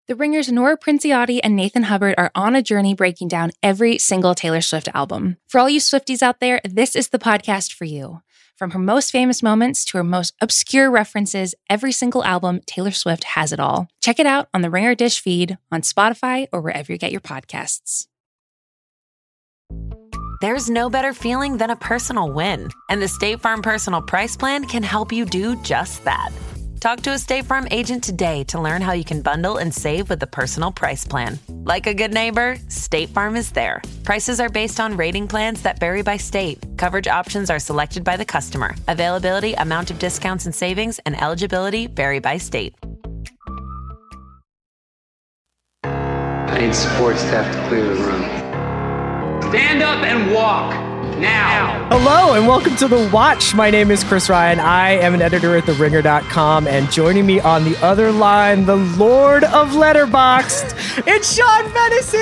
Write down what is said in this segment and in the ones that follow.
The Ringer's Nora Princiotti and Nathan Hubbard are on a journey breaking down every single Taylor Swift album. For all you Swifties out there, this is the podcast for you. From her most famous moments to her most obscure references, every single album, Taylor Swift has it all. Check it out on the Ringer Dish feed, on Spotify, or wherever you get your podcasts. There's no better feeling than a personal win, and the State Farm Personal Price Plan can help you do just that. Talk to a State Farm agent today to learn how you can bundle and save with the Personal Price Plan. Like a good neighbor, State Farm is there. Prices are based on rating plans that vary by state. Coverage options are selected by the customer. Availability, amount of discounts and savings, and eligibility vary by state. I need support staff to clear the room. Stand up and walk. Now. Hello and welcome to The Watch. My name is Chris Ryan. I am an editor at TheRinger.com, and joining me on the other line, the Lord of Letterboxd, it's Sean Fennessy!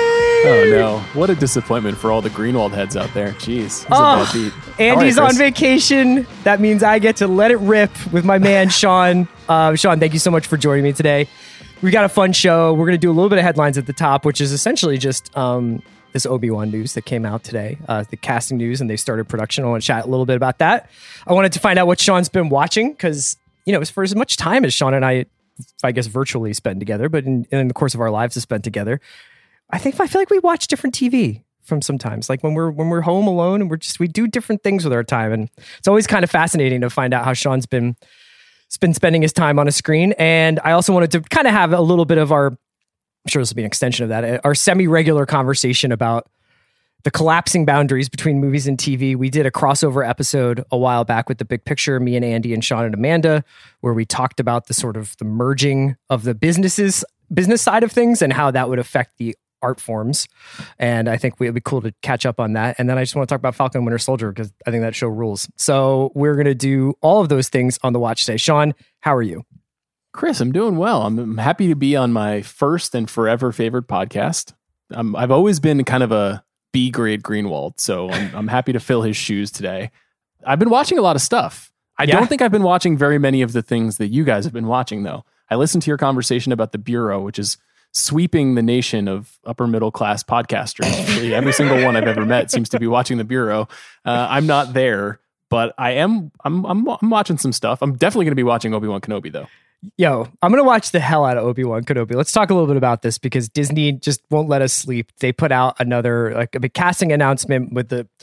Oh no, what a disappointment for all the Greenwald heads out there. Jeez, a bad beat. Andy's All right, on vacation. That means I get to let it rip with my man, Sean. Sean, thank you so much for joining me today. We got a fun show. We're going to do a little bit of headlines at the top, which is essentially just this Obi-Wan news that came out today, the casting news, and they started production. I want to chat a little bit about that. I wanted to find out what Sean's been watching because, you know, it's for as much time as Sean and I guess, virtually spend together, but in the course of our lives to spend together, I feel like we watch different TV from sometimes, like when we're home alone and we do different things with our time. And it's always kind of fascinating to find out how Sean's been spending his time on a screen. And I also wanted to kind of have a little bit of I'm sure this will be an extension of that, our semi-regular conversation about the collapsing boundaries between movies and TV. We did a crossover episode a while back with The Big Picture, me and Andy and Sean and Amanda, where we talked about the merging of the business side of things and how that would affect the art forms. And I think it'd be cool to catch up on that. And then I just want to talk about Falcon and Winter Soldier because I think that show rules. So we're going to do all of those things on The Watch today. Sean, how are you? Chris, I'm doing well. I'm happy to be on my first and forever favorite podcast. I've always been kind of a B-grade Greenwald, so I'm happy to fill his shoes today. I've been watching a lot of stuff. I don't think I've been watching very many of the things that you guys have been watching, though. I listened to your conversation about The Bureau, which is sweeping the nation of upper middle class podcasters. Really, every single one I've ever met seems to be watching The Bureau. I'm not there, but I'm watching some stuff. I'm definitely going to be watching Obi-Wan Kenobi, though. Yo, I'm going to watch the hell out of Obi-Wan Kenobi. Let's talk a little bit about this because Disney just won't let us sleep. They put out another a big casting announcement with the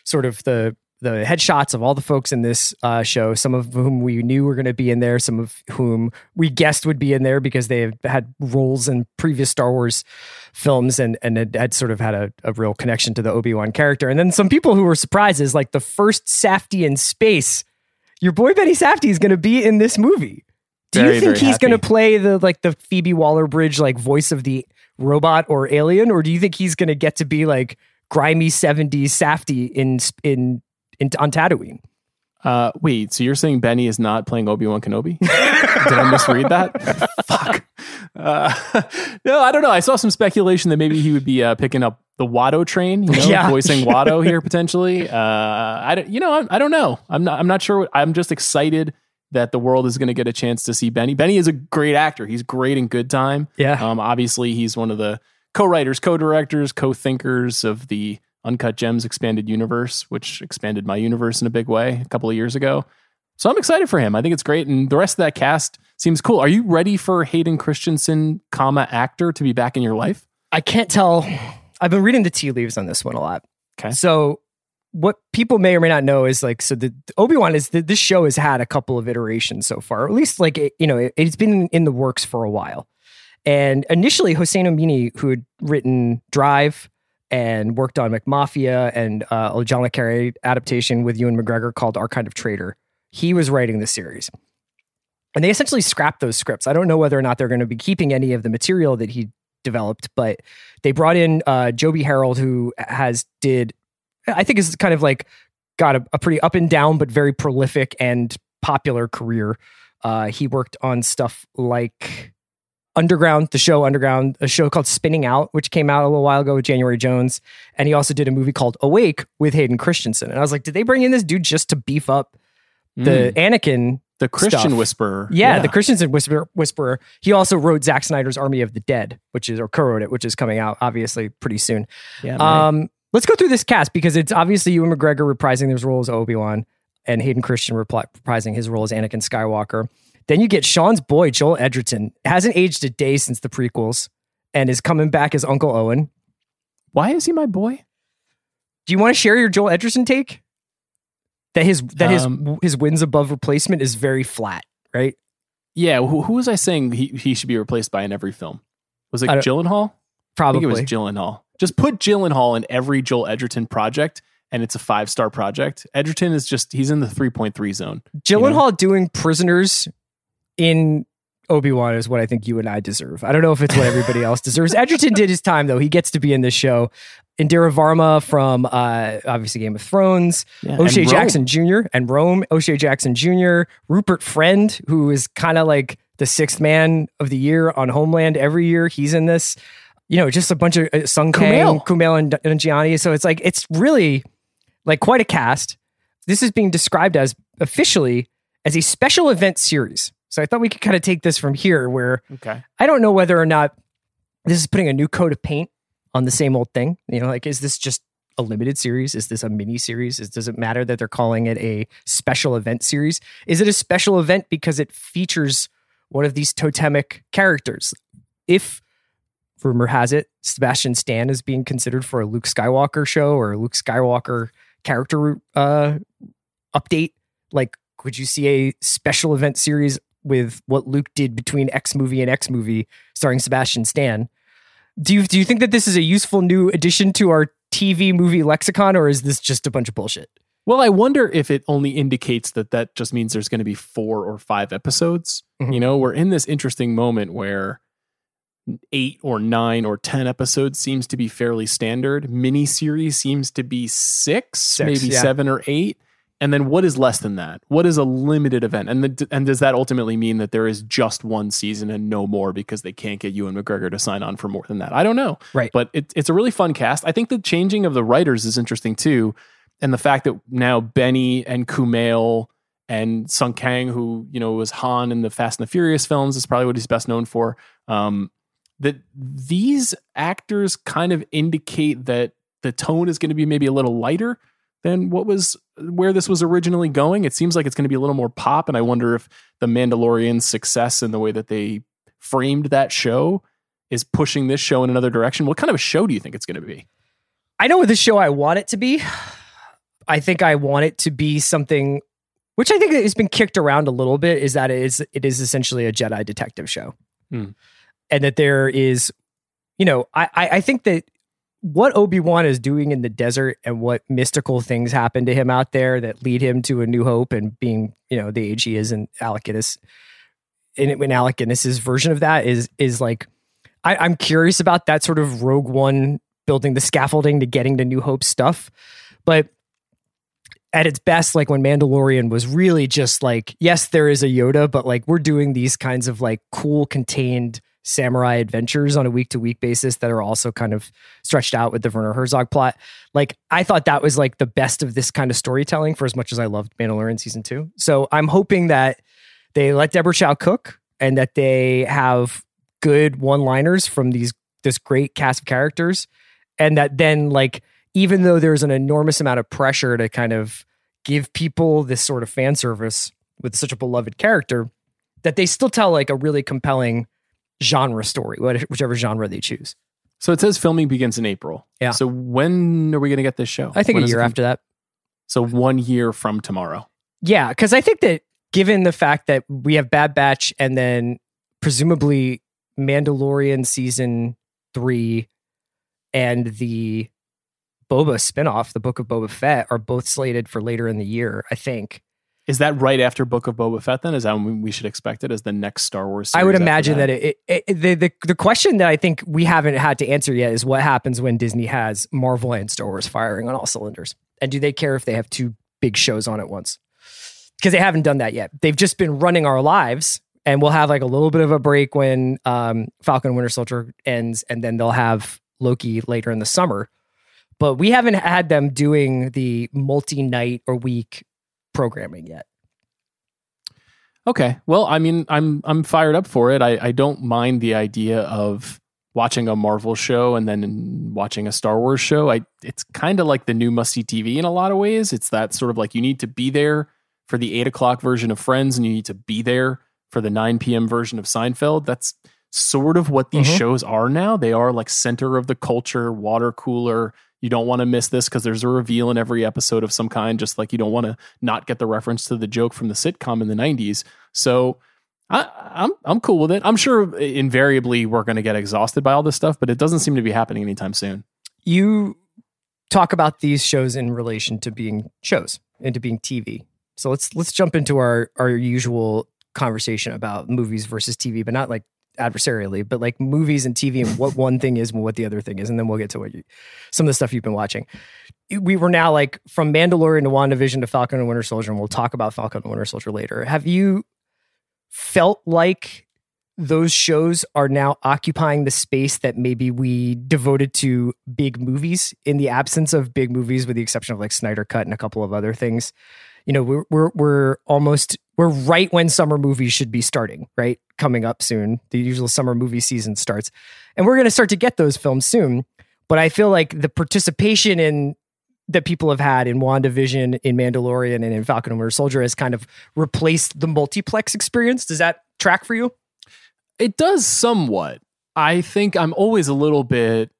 headshots of all the folks in this show, some of whom we knew were going to be in there, some of whom we guessed would be in there because they have had roles in previous Star Wars films and had sort of had a real connection to the Obi-Wan character. And then some people who were surprises, like the first Safdie in space. Your boy Benny Safdie is going to be in this movie. Do you think he's going to play the Phoebe Waller-Bridge voice of the robot or alien, or do you think he's going to get to be like grimy 70s Safdie on Tatooine? Wait, so you're saying Benny is not playing Obi-Wan Kenobi? Did I misread that? Fuck. No, I don't know. I saw some speculation that maybe he would be picking up the Watto train, voicing Watto here potentially. I don't know. I'm not sure. I'm just excited that the world is going to get a chance to see Benny. Benny is a great actor. He's great in Good Time. Yeah. Obviously, he's one of the co-writers, co-directors, co-thinkers of the Uncut Gems expanded universe, which expanded my universe in a big way a couple of years ago. So I'm excited for him. I think it's great. And the rest of that cast seems cool. Are you ready for Hayden Christensen, actor to be back in your life? I can't tell. I've been reading the tea leaves on this one a lot. Okay. So what people may or may not know is the Obi-Wan this show has had a couple of iterations so far, or at least it's been in the works for a while. And initially Hossein Amini, who had written Drive and worked on McMafia and a John le Carré adaptation with Ewan McGregor called Our Kind of Traitor, he was writing the series. And they essentially scrapped those scripts. I don't know whether or not they're going to be keeping any of the material that he developed, but they brought in Joby Harold, who I think is kind of got a pretty up and down, but very prolific and popular career. He worked on stuff like Underground, a show called Spinning Out, which came out a little while ago with January Jones. And he also did a movie called Awake with Hayden Christensen. And I was like, did they bring in this dude just to beef up the Anakin The Christian stuff. Whisperer. Yeah, the Christian Whisperer. He also wrote Zack Snyder's Army of the Dead, or co-wrote it, which is coming out obviously pretty soon. Yeah. Let's go through this cast because it's obviously Ewan McGregor reprising his role as Obi-Wan and Hayden Christian reprising his role as Anakin Skywalker. Then you get Sean's boy, Joel Edgerton. Hasn't aged a day since the prequels and is coming back as Uncle Owen. Why is he my boy? Do you want to share your Joel Edgerton take? That his wins above replacement is very flat, right? Yeah. Who was I saying he should be replaced by in every film? Was it Gyllenhaal? Probably. I think it was Gyllenhaal. Just put Gyllenhaal in every Joel Edgerton project and it's a 5-star project. Edgerton is he's in the 3.3 zone. Gyllenhaal doing Prisoners in Obi-Wan is what I think you and I deserve. I don't know if it's what everybody else deserves. Edgerton did his time, though. He gets to be in this show. Indira Varma from obviously Game of Thrones, O'Shea Jackson Jr. and Rome, O'Shea Jackson Jr., Rupert Friend, who is kind of like the 6th man of the year on Homeland every year. He's in this. Just a bunch of Sung Kang, Kumail and Nanjiani. So it's really like quite a cast. This is being described as officially as a special event series. So I thought we could kind of take this from here where I don't know whether or not this is putting a new coat of paint on the same old thing. Is this just a limited series? Is this a mini series? Does it matter that they're calling it a special event series? Is it a special event because it features one of these totemic characters? If rumor has it, Sebastian Stan is being considered for a Luke Skywalker show or a Luke Skywalker character update. Like, could you see a special event series with what Luke did between X movie and X movie starring Sebastian Stan? Do you think that this is a useful new addition to our TV movie lexicon, or is this just a bunch of bullshit? Well, I wonder if it only indicates that just means there's going to be 4 or 5 episodes. Mm-hmm. We're in this interesting moment where 8 or 9 or 10 episodes seems to be fairly standard. Miniseries seems to be 6 maybe 7 or 8. And then what is less than that? What is a limited event? And does that ultimately mean that there is just one season and no more because they can't get Ewan McGregor to sign on for more than that? I don't know. Right. But it's a really fun cast. I think the changing of the writers is interesting too. And the fact that now Benny and Kumail and Sung Kang, who, was Han in the Fast and the Furious films, is probably what he's best known for. That these actors kind of indicate that the tone is going to be maybe a little lighter than where this was originally going. It seems like it's going to be a little more pop, and I wonder if the Mandalorian's success and the way that they framed that show is pushing this show in another direction. What kind of a show do you think it's going to be? I know what the show I want it to be. I think I want it to be something which I think has been kicked around a little bit, is that it is essentially a Jedi detective show. And that there is, I think that what Obi-Wan is doing in the desert and what mystical things happen to him out there that lead him to A New Hope and being, the age he is in Alec Guinness, in Alec Guinness's version of that is like, I'm curious about that sort of Rogue One building the scaffolding to getting to New Hope stuff. But at its best, like when Mandalorian was really just like, yes, there is a Yoda, but like we're doing these kinds of like cool contained samurai adventures on a week-to-week basis that are also kind of stretched out with the Werner Herzog plot. Like, I thought that was like the best of this kind of storytelling for as much as I loved Mandalorian season 2. So I'm hoping that they let Deborah Chow cook and that they have good one-liners from this great cast of characters. And that then, like, even though there's an enormous amount of pressure to kind of give people this sort of fan service with such a beloved character, that they still tell like a really compelling genre story, whichever genre they choose. So it says filming begins in April. Yeah. So when are we going to get this show? I think a year after that. So 1 year from tomorrow. Yeah, because I think that given the fact that we have Bad Batch and then presumably Mandalorian season 3 and the Boba spinoff, the Book of Boba Fett, are both slated for later in the year, I think. Is that right after Book of Boba Fett then? Is that when we should expect it as the next Star Wars series? I would imagine that the question that I think we haven't had to answer yet is what happens when Disney has Marvel and Star Wars firing on all cylinders? And do they care if they have 2 big shows on at once? Because they haven't done that yet. They've just been running our lives, and we'll have like a little bit of a break when Falcon and Winter Soldier ends, and then they'll have Loki later in the summer. But we haven't had them doing the multi-night or week programming yet. Okay. Well, I mean, I'm fired up for it. I don't mind the idea of watching a Marvel show and then watching a Star Wars show. It's kind of like the new must-see TV in a lot of ways. It's that sort of like you need to be there for the 8 o'clock version of Friends and you need to be there for the 9 p.m. version of Seinfeld. That's sort of what these shows are now. They are like center of the culture, water cooler. You don't want to miss this because there's a reveal in every episode of some kind, just like you don't want to not get the reference to the joke from the sitcom in the 90s. So I'm cool with it. I'm sure invariably we're going to get exhausted by all this stuff, but it doesn't seem to be happening anytime soon. You talk about these shows in relation to being shows and to being TV. So let's jump into our usual conversation about movies versus TV, but not like adversarially, but like movies and TV and what one thing is and what the other thing is. And then we'll get to some of the stuff you've been watching. We were now like from Mandalorian to WandaVision to Falcon and Winter Soldier, and we'll talk about Falcon and Winter Soldier later. Have you felt like those shows are now occupying the space that maybe we devoted to big movies in the absence of big movies, with the exception of like Snyder Cut and a couple of other things? You know, we're right when summer movies should be starting, right? Coming up soon. The usual summer movie season starts. And we're going to start to get those films soon. But I feel like the participation in that people have had in WandaVision, in Mandalorian, and in Falcon and Winter Soldier has kind of replaced the multiplex experience. Does that track for you? It does somewhat. I think I'm always a little bit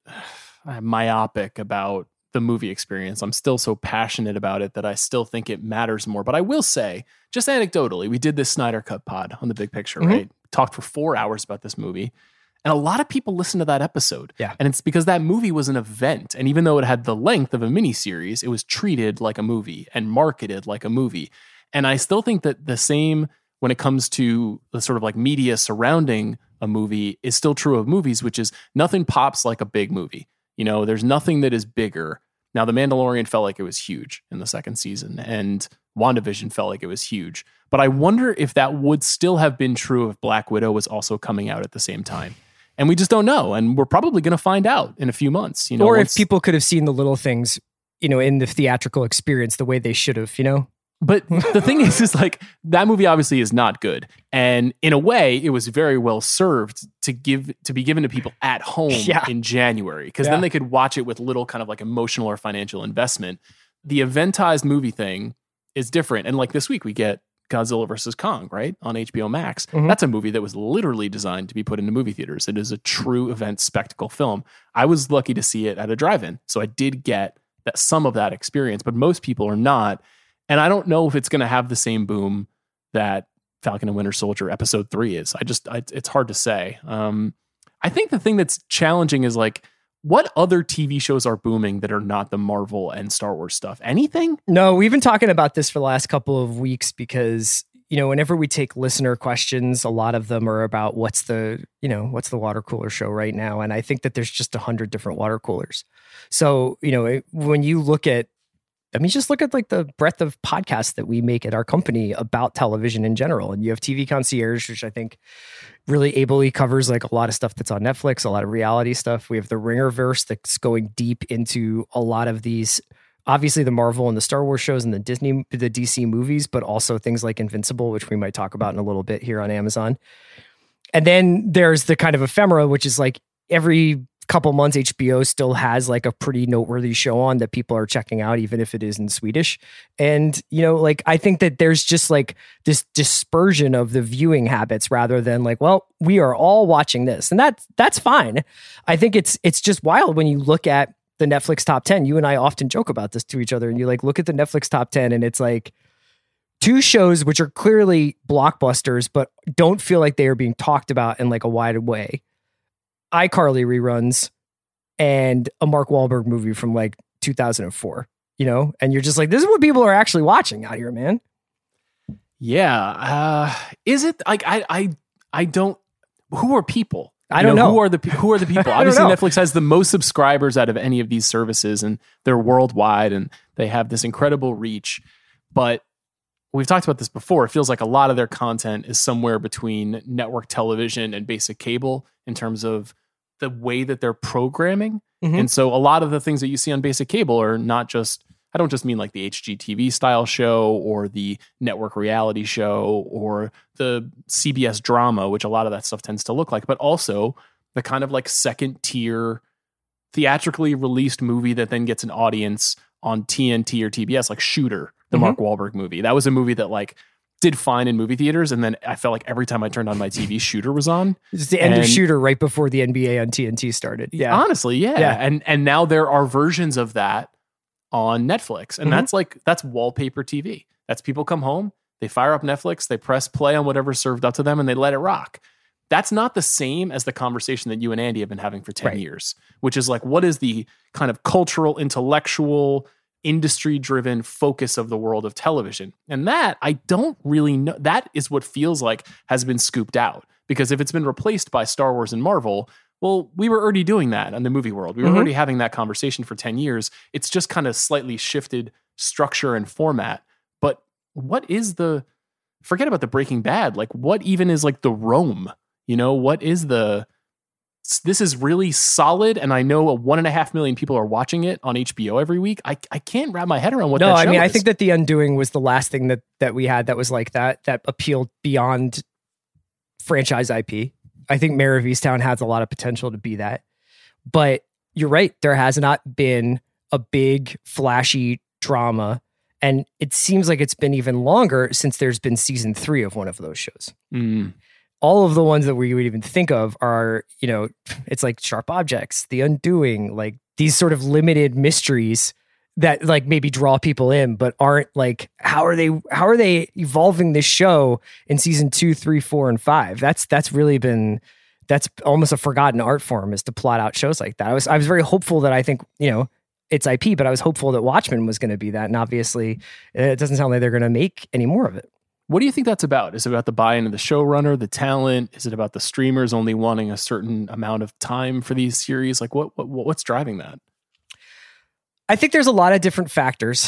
myopic about the movie experience. I'm still so passionate about it that I still think it matters more. But I will say, just anecdotally, we did this Snyder Cut pod on The Big Picture, right? Talked for 4 hours about this movie. And a lot of people listened to that episode. Yeah. And it's because that movie was an event. And even though it had the length of a miniseries, it was treated like a movie and marketed like a movie. And I still think that the same when it comes to the sort of like media surrounding a movie is still true of movies, which is nothing pops like a big movie. You know, there's nothing that is bigger. Now, The Mandalorian felt like it was huge in the second season, and WandaVision felt like it was huge. But I wonder if that would still have been true if Black Widow was also coming out at the same time. And we just don't know. And we're probably going to find out in a few months. You know, or if people could have seen the little things, you know, in the theatrical experience the way they should have, you know? But the thing is like that movie obviously is not good. And in a way, it was very well served to be given to people at home in January, because then they could watch it with little kind of like emotional or financial investment. The eventized movie thing is different. And like this week, we get Godzilla vs. Kong, right? On HBO Max. That's a movie that was literally designed to be put into movie theaters. It is a true event spectacle film. I was lucky to see it at a drive-in. So I did get some of that experience, but most people are not. And I don't know if it's going to have the same boom that Falcon and Winter Soldier Episode 3 is. It's hard to say. I think the thing that's challenging is like, what other TV shows are booming that are not the Marvel and Star Wars stuff? Anything? No, we've been talking about this for the last couple of weeks because, you know, whenever we take listener questions, a lot of them are about what's the water cooler show right now. And I think that there's just 100 different water coolers. So, you know, when you look at, just look at like the breadth of podcasts that we make at our company about television in general. And you have TV Concierge, which I think really ably covers like a lot of stuff that's on Netflix, a lot of reality stuff. We have the Ringerverse that's going deep into a lot of these, obviously the Marvel and the Star Wars shows and the DC movies, but also things like Invincible, which we might talk about in a little bit here on Amazon. And then there's the kind of ephemera, which is like every couple months HBO still has like a pretty noteworthy show on that people are checking out, even if it is in Swedish. And, you know, like I think that there's just like this dispersion of the viewing habits rather than like, well, we are all watching this. And that's fine. I think it's just wild when you look at the Netflix top 10. You and I often joke about this to each other, and you like look at the Netflix top 10 and it's like two shows which are clearly blockbusters, but don't feel like they are being talked about in like a wide way. iCarly reruns and a Mark Wahlberg movie from like 2004, you know? And you're just like, this is what people are actually watching out here, man. Yeah. Is it like, I don't, who are people? I don't know. Who are the people? Obviously Netflix has the most subscribers out of any of these services, and they're worldwide and they have this incredible reach. But we've talked about this before. It feels like a lot of their content is somewhere between network television and basic cable in terms of the way that they're programming. And so a lot of the things that you see on basic cable are not just I don't just mean like the HGTV style show or the network reality show or the CBS drama, which a lot of that stuff tends to look like, but also the kind of like second tier theatrically released movie that then gets an audience on TNT or TBS, like Shooter, the Mark Wahlberg movie. That was a movie that like did fine in movie theaters, and then I felt like every time I turned on my TV, Shooter was on. It's the end of Shooter right before the NBA on TNT started. Yeah, honestly, yeah. And now there are versions of that on Netflix, and that's wallpaper TV. That's people come home, they fire up Netflix, they press play on whatever's served up to them, and they let it rock. That's not the same as the conversation that you and Andy have been having for 10 years, which is like, what is the kind of cultural, intellectual, industry-driven focus of the world of television? And that, I don't really know. That is what feels like has been scooped out. Because if it's been replaced by Star Wars and Marvel, well, we were already doing that in the movie world. We were already having that conversation for 10 years. It's just kind of slightly shifted structure and format. But what is forget about the Breaking Bad. Like, what even is like the Rome? You know, what is this is really solid, and I know 1.5 million people are watching it on HBO every week. I can't wrap my head around what that show is. No, I mean, I think that The Undoing was the last thing that we had that was like that appealed beyond franchise IP. I think Mare of Easttown has a lot of potential to be that. But you're right, there has not been a big, flashy drama, and it seems like it's been even longer since there's been season 3 of one of those shows. All of the ones that we would even think of are, you know, it's like Sharp Objects, The Undoing, like these sort of limited mysteries that like maybe draw people in, but aren't like, how are they evolving this show in season 2, 3, 4, and 5? That's really been, that's almost a forgotten art form, is to plot out shows like that. I was very hopeful that, I think, you know, it's IP, but I was hopeful that Watchmen was going to be that. And obviously it doesn't sound like they're going to make any more of it. What do you think that's about? Is it about the buy-in of the showrunner, the talent? Is it about the streamers only wanting a certain amount of time for these series? Like what's driving that? I think there's a lot of different factors.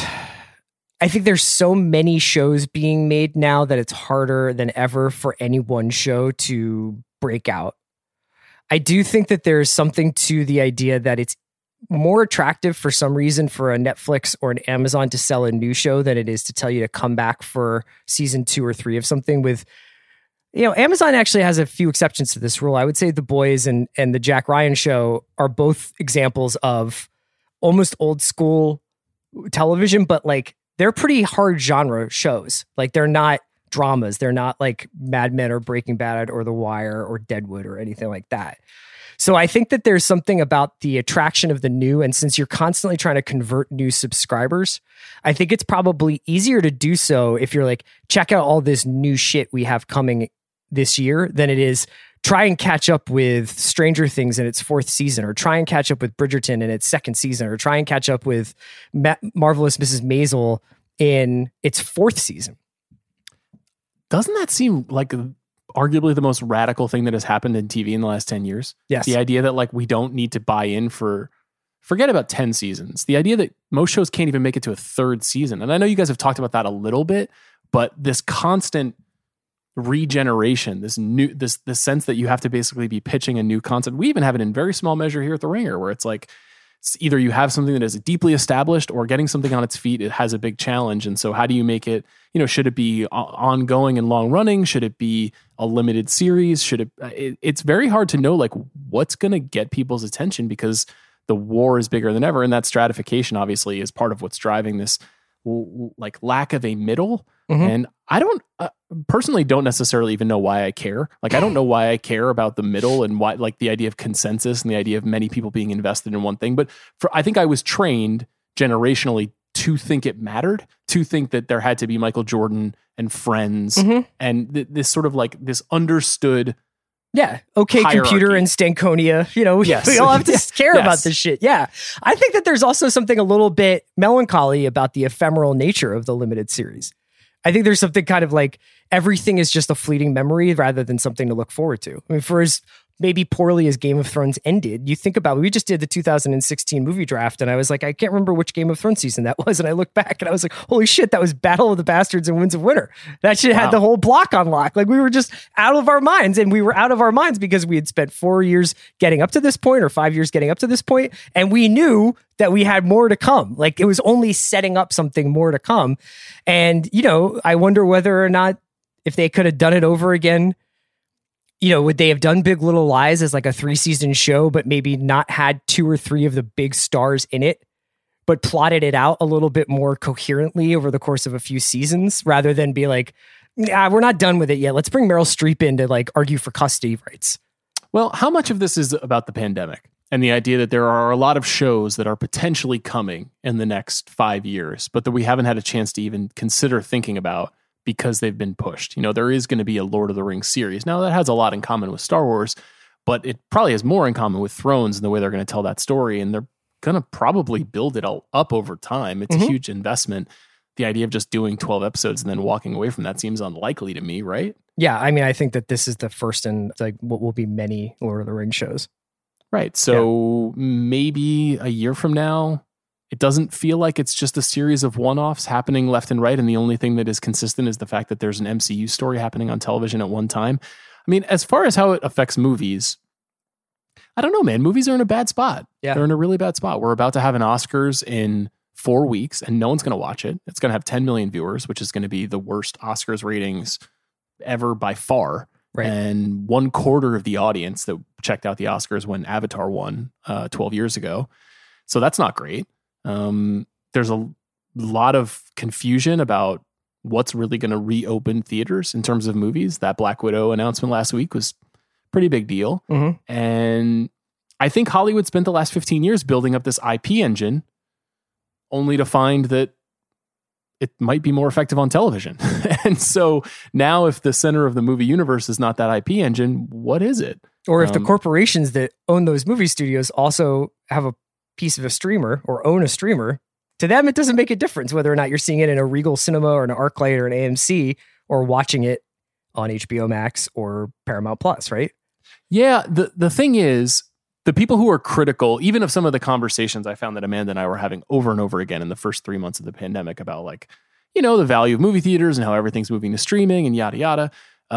I think there's so many shows being made now that it's harder than ever for any one show to break out. I do think that there's something to the idea that it's more attractive for some reason for a Netflix or an Amazon to sell a new show than it is to tell you to come back for season 2 or 3 of something. With, you know, Amazon actually has a few exceptions to this rule. I would say The Boys and the Jack Ryan Show are both examples of almost old school television, but like they're pretty hard genre shows. Like they're not dramas. They're not like Mad Men or Breaking Bad or The Wire or Deadwood or anything like that. So I think that there's something about the attraction of the new, and since you're constantly trying to convert new subscribers, I think it's probably easier to do so if you're like, check out all this new shit we have coming this year, than it is try and catch up with Stranger Things in its 4th season, or try and catch up with Bridgerton in its 2nd season, or try and catch up with Marvelous Mrs. Maisel in its 4th season. Doesn't that seem like arguably the most radical thing that has happened in TV in the last 10 years? Yes. The idea that like we don't need to buy in forget about 10 seasons. The idea that most shows can't even make it to a 3rd season. And I know you guys have talked about that a little bit, but this constant regeneration, this sense that you have to basically be pitching a new concept. We even have it in very small measure here at The Ringer, where it's like, it's either you have something that is deeply established, or getting something on its feet, it has a big challenge. And so how do you make it, you know, should it be ongoing and long running? Should it be a limited series? It's very hard to know like what's going to get people's attention, because the war is bigger than ever. And that stratification obviously is part of what's driving this like lack of a middle. And I don't personally don't necessarily even know why I care. Like, I don't know why I care about the middle, and why, like, the idea of consensus and the idea of many people being invested in one thing. But I think I was trained generationally to think it mattered, to think that there had to be Michael Jordan and Friends and this sort of like this understood. Yeah. Okay. Hierarchy. Computer and Stankonia, you know, Yes. we all have to care about this shit. Yeah. I think that there's also something a little bit melancholy about the ephemeral nature of the limited series. I think there's something kind of like everything is just a fleeting memory rather than something to look forward to. I mean, for as maybe poorly as Game of Thrones ended, you think about, we just did the 2016 movie draft, and I was like, I can't remember which Game of Thrones season that was. And I look back and I was like, holy shit, that was Battle of the Bastards and Winds of Winter. That shit had the whole block on lock. Like we were just out of our minds, and we were out of our minds because we had spent 4 years getting up to this point or 5 years getting up to this point, and we knew that we had more to come. Like it was only setting up something more to come. And, you know, I wonder whether or not if they could have done it over again, you know, would they have done Big Little Lies as like a 3-season show, but maybe not had 2 or 3 of the big stars in it, but plotted it out a little bit more coherently over the course of a few seasons, rather than be like, nah, we're not done with it yet. Let's bring Meryl Streep in to like argue for custody rights. Well, how much of this is about the pandemic and the idea that there are a lot of shows that are potentially coming in the next 5 years, but that we haven't had a chance to even consider thinking about because they've been pushed? You know, there is going to be a Lord of the Rings series. Now, that has a lot in common with Star Wars, but it probably has more in common with Thrones and the way they're going to tell that story. And they're going to probably build it all up over time. It's a huge investment. The idea of just doing 12 episodes and then walking away from that seems unlikely to me, right? Yeah, I mean, I think that this is the first in like what will be many Lord of the Rings shows. Right. So maybe a year from now, it doesn't feel like it's just a series of one-offs happening left and right, and the only thing that is consistent is the fact that there's an MCU story happening on television at one time. I mean, as far as how it affects movies, I don't know, man. Movies are in a bad spot. Yeah. They're in a really bad spot. We're about to have an Oscars in 4 weeks, and no one's going to watch it. It's going to have 10 million viewers, which is going to be the worst Oscars ratings ever by far. Right. And 1/4 of the audience that checked out the Oscars when Avatar won 12 years ago. So that's not great. There's a lot of confusion about what's really going to reopen theaters in terms of movies. That Black Widow announcement last week was a pretty big deal. And I think Hollywood spent the last 15 years building up this IP engine only to find that it might be more effective on television. And so now if the center of the movie universe is not that IP engine, what is it? Or if the corporations that own those movie studios also have a piece of a streamer or own a streamer, to them, it doesn't make a difference whether or not you're seeing it in a Regal Cinema or an ArcLight or an AMC or watching it on HBO Max or Paramount Plus, right? Yeah. The thing is, the people who are critical, even of some of the conversations I found that Amanda and I were having over and over again in the first 3 months of the pandemic about, like, you know, the value of movie theaters and how everything's moving to streaming and yada, yada.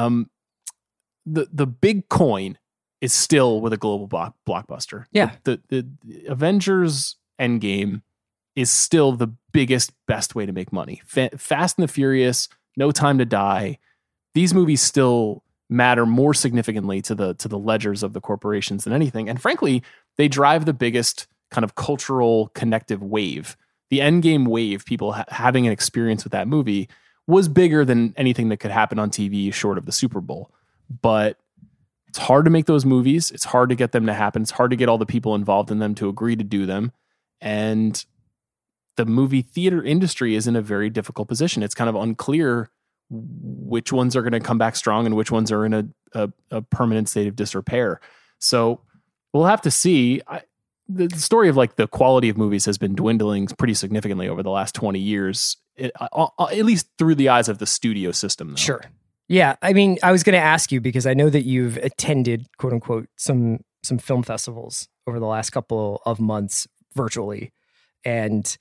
The big coin is still with a global blockbuster. Yeah. The Avengers Endgame is still the biggest, best way to make money. Fast and the Furious, No Time to Die. These movies still matter more significantly to the ledgers of the corporations than anything. And frankly, they drive the biggest kind of cultural connective wave. The Endgame wave, people having an experience with that movie, was bigger than anything that could happen on TV short of the Super Bowl. But it's hard to make those movies. It's hard to get them to happen. It's hard to get all the people involved in them to agree to do them. And the movie theater industry is in a very difficult position. It's kind of unclear which ones are going to come back strong and which ones are in a permanent state of disrepair. So we'll have to see. The story of like the quality of movies has been dwindling pretty significantly over the last 20 years, at least through the eyes of the studio system, though. Sure. Yeah. I mean, I was going to ask you because I know that you've attended, quote unquote, some film festivals over the last couple of months virtually. And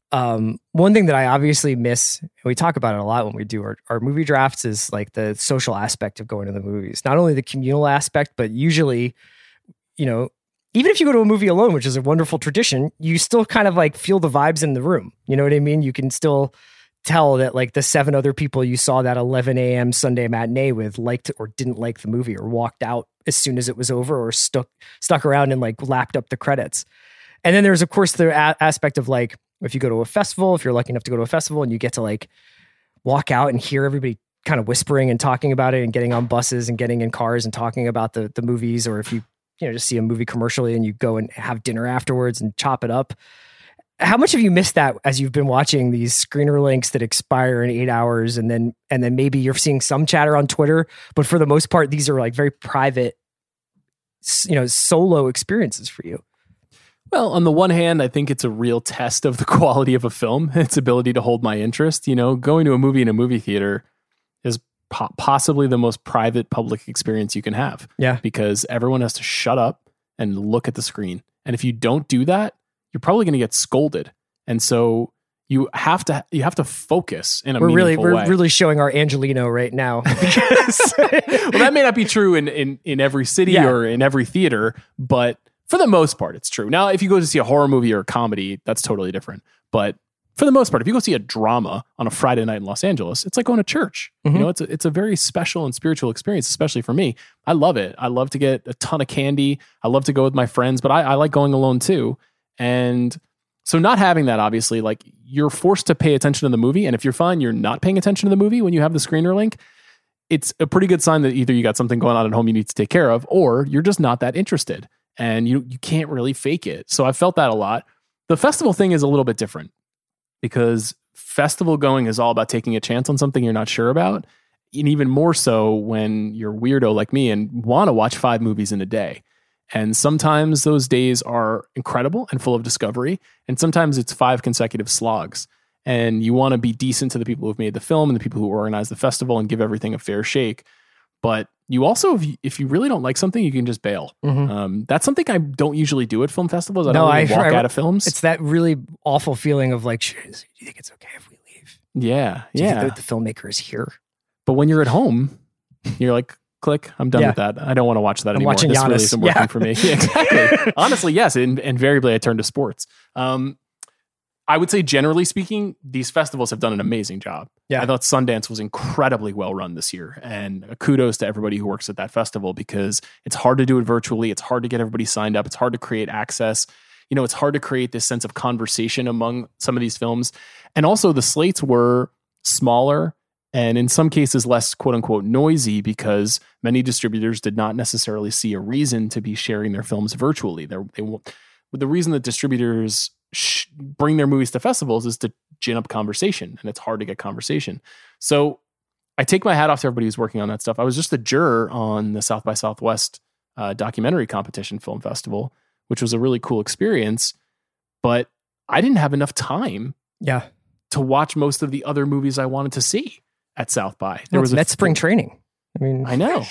one thing that I obviously miss, and we talk about it a lot when we do our movie drafts, is like the social aspect of going to the movies. Not only the communal aspect, but usually, you know, even if you go to a movie alone, which is a wonderful tradition, you still kind of like feel the vibes in the room. You know what I mean? You can still tell that like the 7 other people you saw that 11 a.m. Sunday matinee with liked or didn't like the movie or walked out as soon as it was over or stuck around and like lapped up the credits. And then there's, of course, the aspect of like, if you go to a festival, if you're lucky enough to go to a festival and you get to like walk out and hear everybody kind of whispering and talking about it and getting on buses and getting in cars and talking about the movies, or if you just see a movie commercially and you go and have dinner afterwards and chop it up. How much have you missed that as you've been watching these screener links that expire in 8 hours and then maybe you're seeing some chatter on Twitter, but for the most part, these are like very private, solo experiences for you? Well, on the one hand, I think it's a real test of the quality of a film, its ability to hold my interest. You know, going to a movie in a movie theater is possibly the most private public experience you can have. Yeah. Because everyone has to shut up and look at the screen. And if you don't do that, you're probably going to get scolded. And so you have to focus in a meaningful way. We're really showing our Angelino right now. Well, that may not be true in every city or in every theater, but for the most part, it's true. Now, if you go to see a horror movie or a comedy, that's totally different. But for the most part, if you go see a drama on a Friday night in Los Angeles, it's like going to church. Mm-hmm. You know, it's a very special and spiritual experience, especially for me. I love it. I love to get a ton of candy. I love to go with my friends, but I like going alone too. And so not having that, obviously, like you're forced to pay attention to the movie. And if you're fine, you're not paying attention to the movie when you have the screener link, it's a pretty good sign that either you got something going on at home you need to take care of, or you're just not that interested and you can't really fake it. So I felt that a lot. The festival thing is a little bit different because festival going is all about taking a chance on something you're not sure about. And even more so when you're a weirdo like me and want to watch 5 movies in a day. And sometimes those days are incredible and full of discovery. And sometimes it's 5 consecutive slogs. And you want to be decent to the people who've made the film and the people who organize the festival and give everything a fair shake. But you also, if you really don't like something, you can just bail. Mm-hmm. That's something I don't usually do at film festivals. I don't really walk out of films. It's that really awful feeling of like, do you think it's okay if we leave? Yeah. Do you think that the filmmaker is here? But when you're at home, you're like, click, I'm done with that. I don't want to watch that anymore. Watching this Giannis. Really isn't working for me. Yeah, exactly. Honestly, yes. Invariably, I turn to sports. I would say, generally speaking, these festivals have done an amazing job. Yeah. I thought Sundance was incredibly well run this year. And kudos to everybody who works at that festival because it's hard to do it virtually. It's hard to get everybody signed up. It's hard to create access. You know, it's hard to create this sense of conversation among some of these films. And also the slates were smaller and in some cases less quote unquote noisy because many distributors did not necessarily see a reason to be sharing their films virtually. The reason that distributors bring their movies to festivals is to gin up conversation, and it's hard to get conversation. So I take my hat off to everybody who's working on that stuff. I was just a juror on the South by Southwest documentary competition film festival, which was a really cool experience, but I didn't have enough time to watch most of the other movies I wanted to see at South by. That's spring training. I mean, I know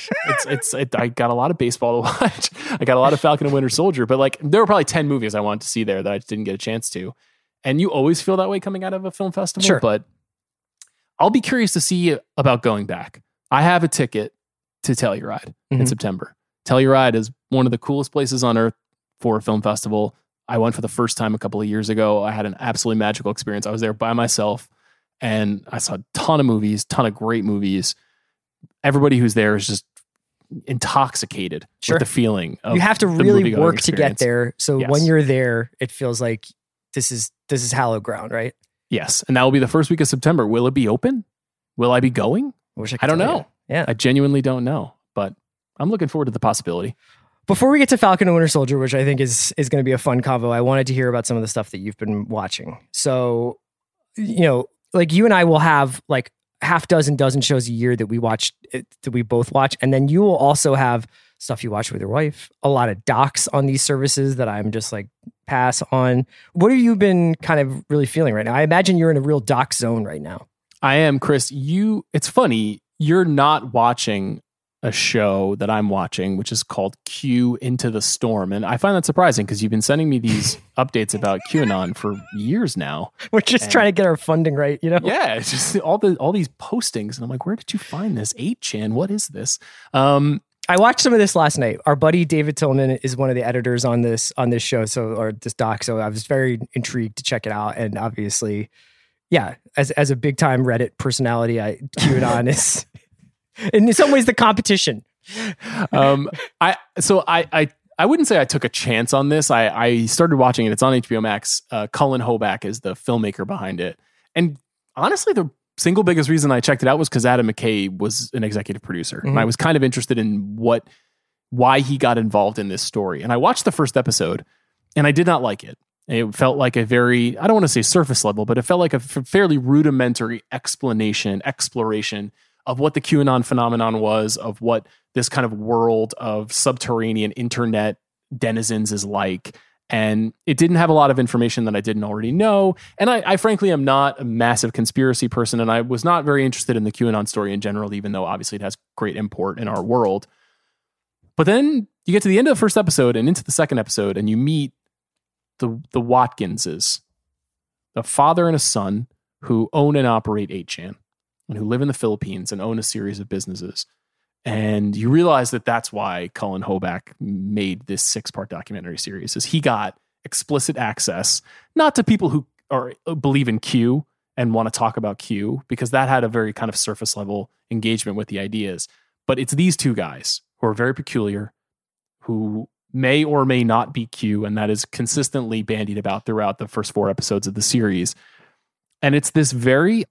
I got a lot of baseball to watch. I got a lot of Falcon and Winter Soldier, but like there were probably 10 movies I wanted to see there that I just didn't get a chance to. And you always feel that way coming out of a film festival, sure. But I'll be curious to see about going back. I have a ticket to Telluride in September. Telluride is one of the coolest places on earth for a film festival. I went for the first time a couple of years ago. I had an absolutely magical experience. I was there by myself and I saw a ton of movies, ton of great movies. Everybody who's there is just intoxicated with the feeling of you have to really work to get there. So yes. When you're there, it feels like this is hallowed ground, right? Yes. And that will be the first week of September. Will it be open? Will I be going? I don't know. Yeah. I genuinely don't know, but I'm looking forward to the possibility. Before we get to Falcon and Winter Soldier, which I think is going to be a fun convo, I wanted to hear about some of the stuff that you've been watching. So, you know, like you and I will have like dozen shows a year that we both watch. And then you will also have stuff you watch with your wife, a lot of docs on these services that I'm just like pass on. What have you been kind of really feeling right now? I imagine you're in a real doc zone right now. I am, Chris. It's funny. You're not watching a show that I'm watching, which is called Q Into the Storm. And I find that surprising because you've been sending me these updates about QAnon for years now. We're just trying to get our funding right, you know? Yeah, it's just all these postings. And I'm like, where did you find this? 8chan, what is this? I watched some of this last night. Our buddy David Tillman is one of the editors on this show, or this doc. So I was very intrigued to check it out. And obviously, yeah, as a big time Reddit personality, QAnon is in some ways the competition. I wouldn't say I took a chance on this. I started watching it. It's on HBO Max. Cullen Hoback is the filmmaker behind it. And honestly, the single biggest reason I checked it out was because Adam McKay was an executive producer. Mm-hmm. And I was kind of interested in why he got involved in this story. And I watched the first episode and I did not like it. It felt like a very, I don't want to say surface level, but it felt like a fairly rudimentary exploration of what the QAnon phenomenon was, of what this kind of world of subterranean internet denizens is like. And it didn't have a lot of information that I didn't already know. And I frankly am not a massive conspiracy person, and I was not very interested in the QAnon story in general, even though obviously it has great import in our world. But then you get to the end of the first episode and into the second episode, and you meet the Watkinses, a father and a son who own and operate 8chan and who live in the Philippines and own a series of businesses. And you realize that that's why Cullen Hoback made this 6-part documentary series, is he got explicit access, not to people who believe in Q and want to talk about Q, because that had a very kind of surface level engagement with the ideas. But it's these two guys who are very peculiar, who may or may not be Q, and that is consistently bandied about throughout the first 4 episodes of the series. And it's this very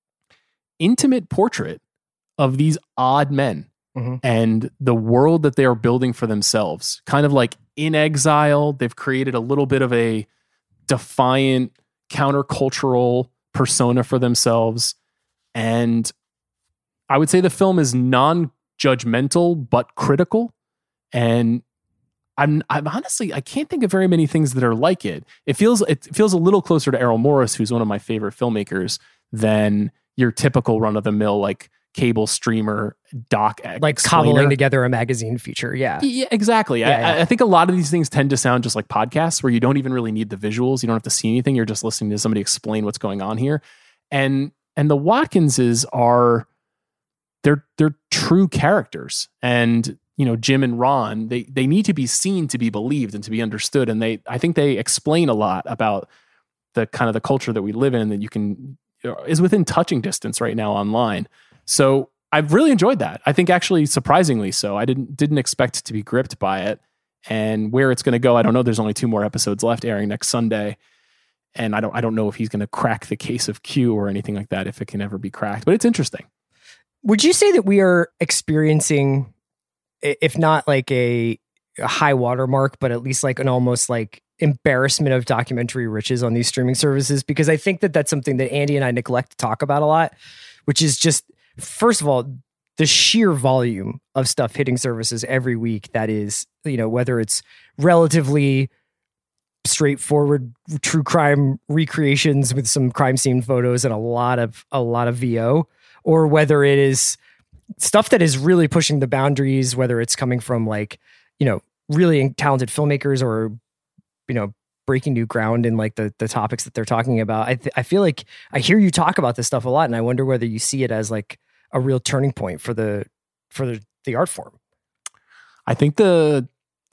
intimate portrait of these odd men and the world that they are building for themselves. Kind of like in exile, they've created a little bit of a defiant, countercultural persona for themselves. And I would say the film is non-judgmental, but critical. And I'm honestly, I can't think of very many things that are like it. It feels a little closer to Errol Morris, who's one of my favorite filmmakers, than your typical run-of-the-mill like cable streamer doc, like cobbling together a magazine feature. Yeah, exactly. Yeah. I think a lot of these things tend to sound just like podcasts, where you don't even really need the visuals. You don't have to see anything. You're just listening to somebody explain what's going on here. And the Watkinses are they're true characters, and Jim and Ron, they need to be seen to be believed and to be understood. And I think they explain a lot about the kind of the culture that we live in that is within touching distance right now online. So I've really enjoyed that. I think actually surprisingly so. I didn't expect to be gripped by it, and where it's going to go, I don't know. There's only 2 more episodes left, airing next Sunday. And I don't know if he's going to crack the case of Q or anything like that, if it can ever be cracked, but it's interesting. Would you say that we are experiencing, if not like a high watermark, but at least like an almost like embarrassment of documentary riches on these streaming services? Because I think that that's something that Andy and I neglect to talk about a lot, which is just, first of all, the sheer volume of stuff hitting services every week. That is, whether it's relatively straightforward true crime recreations with some crime scene photos and a lot of VO, or whether it is stuff that is really pushing the boundaries, whether it's coming from like, really talented filmmakers or, breaking new ground in like the topics that they're talking about. I feel like I hear you talk about this stuff a lot, and I wonder whether you see it as like a real turning point for the art form. I think the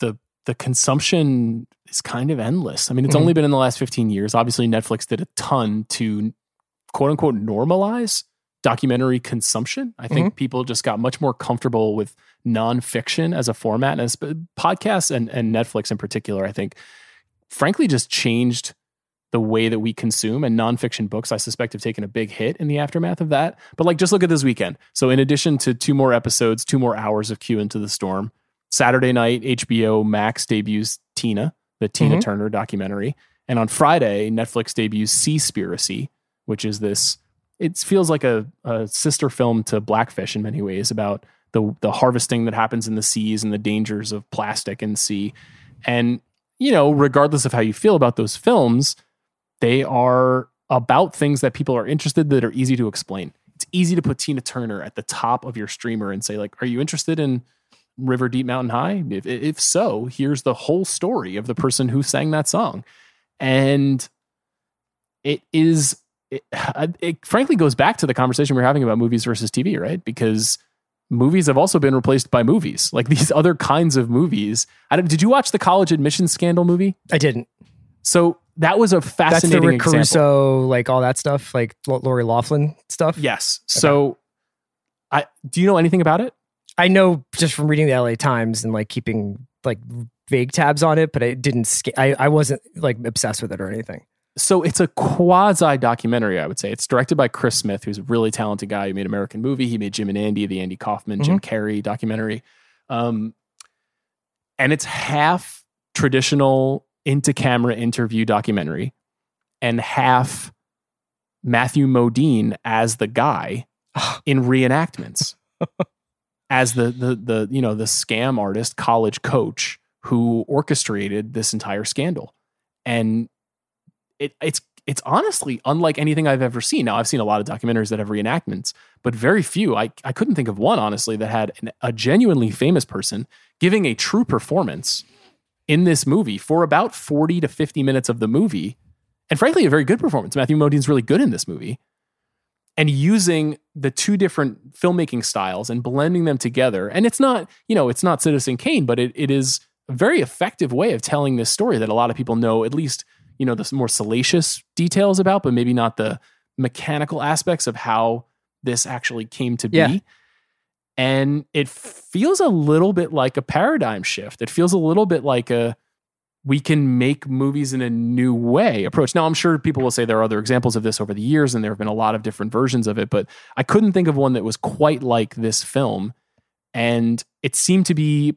consumption is kind of endless. I mean, it's only been in the last 15 years. Obviously, Netflix did a ton to quote unquote normalize documentary consumption. I think people just got much more comfortable with nonfiction as a format, and as podcasts and Netflix in particular, I think, frankly, just changed the way that we consume. And nonfiction books, I suspect, have taken a big hit in the aftermath of that. But like, just look at this weekend. So in addition to 2 more episodes, 2 more hours of Q Into the Storm, Saturday night, HBO Max debuts Tina, the Tina Turner documentary. And on Friday, Netflix debuts Seaspiracy, which is this, it feels like a sister film to Blackfish in many ways, about the harvesting that happens in the seas and the dangers of plastic in the sea. And, regardless of how you feel about those films, they are about things that people are interested, that are easy to explain. It's easy to put Tina Turner at the top of your streamer and say, like, are you interested in River Deep Mountain High? If so, here's the whole story of the person who sang that song. And it frankly goes back to the conversation we're having about movies versus TV, right? Because movies have also been replaced by movies, like these other kinds of movies. Did you watch the college admissions scandal movie? I didn't. So that was a fascinating That's the Rick example. Caruso, like all that stuff, like Lori Loughlin stuff? Yes. Okay. So do you know anything about it? I know just from reading the LA Times and like keeping like vague tabs on it, but I wasn't like obsessed with it or anything. So it's a quasi documentary, I would say. It's directed by Chris Smith, who's a really talented guy who made American Movie. He made Jim and Andy, the Andy Kaufman, Jim Carrey documentary. And it's half traditional into camera interview documentary and half Matthew Modine as the guy in reenactments, as the scam artist, college coach who orchestrated this entire scandal. And it's honestly unlike anything I've ever seen. Now, I've seen a lot of documentaries that have reenactments, but very few. I couldn't think of one, honestly, that had a genuinely famous person giving a true performance in this movie for about 40 to 50 minutes of the movie. And frankly, a very good performance. Matthew Modine's really good in this movie. And using the two different filmmaking styles and blending them together. And it's not Citizen Kane, but it is a very effective way of telling this story that a lot of people know, at least, the more salacious details about, but maybe not the mechanical aspects of how this actually came to be. Yeah. And it feels a little bit like a paradigm shift. It feels a little bit like we can make movies in a new way approach. Now, I'm sure people will say there are other examples of this over the years, and there have been a lot of different versions of it, but I couldn't think of one that was quite like this film. And it seemed to be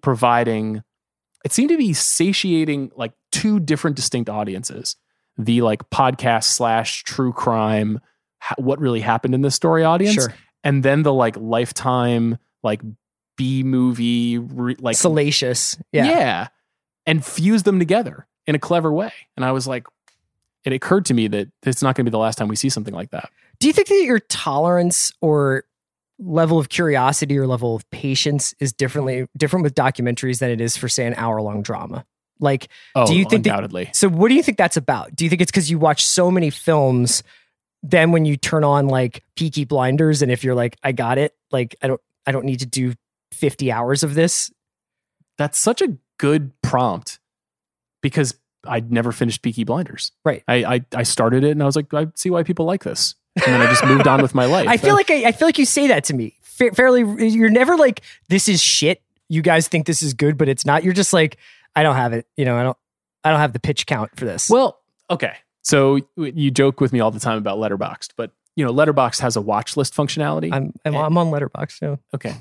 satiating like two different distinct audiences. The like podcast / true crime, what really happened in this story audience. Sure. And then the like Lifetime, like B movie, like salacious. Yeah. Yeah. And fuse them together in a clever way. And I was like, it occurred to me that it's not going to be the last time we see something like that. Do you think that your tolerance or level of curiosity or level of patience is different with documentaries than it is for, say, an hour-long drama? Like, do you think undoubtedly. So what do you think that's about? Do you think it's because you watch so many films, then when you turn on like Peaky Blinders, and if you're like, I got it, like I don't need to do 50 hours of this? That's such a good prompt, because I'd never finished Peaky Blinders. Right. I started it and I was like, I see why people like this. And then I just moved on with my life. I feel like you say that to me fairly. You're never like, this is shit. You guys think this is good, but it's not. You're just like, I don't have it. I don't have the pitch count for this. Well, okay. So you joke with me all the time about Letterboxd, but Letterboxd has a watch list functionality. I'm on Letterboxd. So. Okay.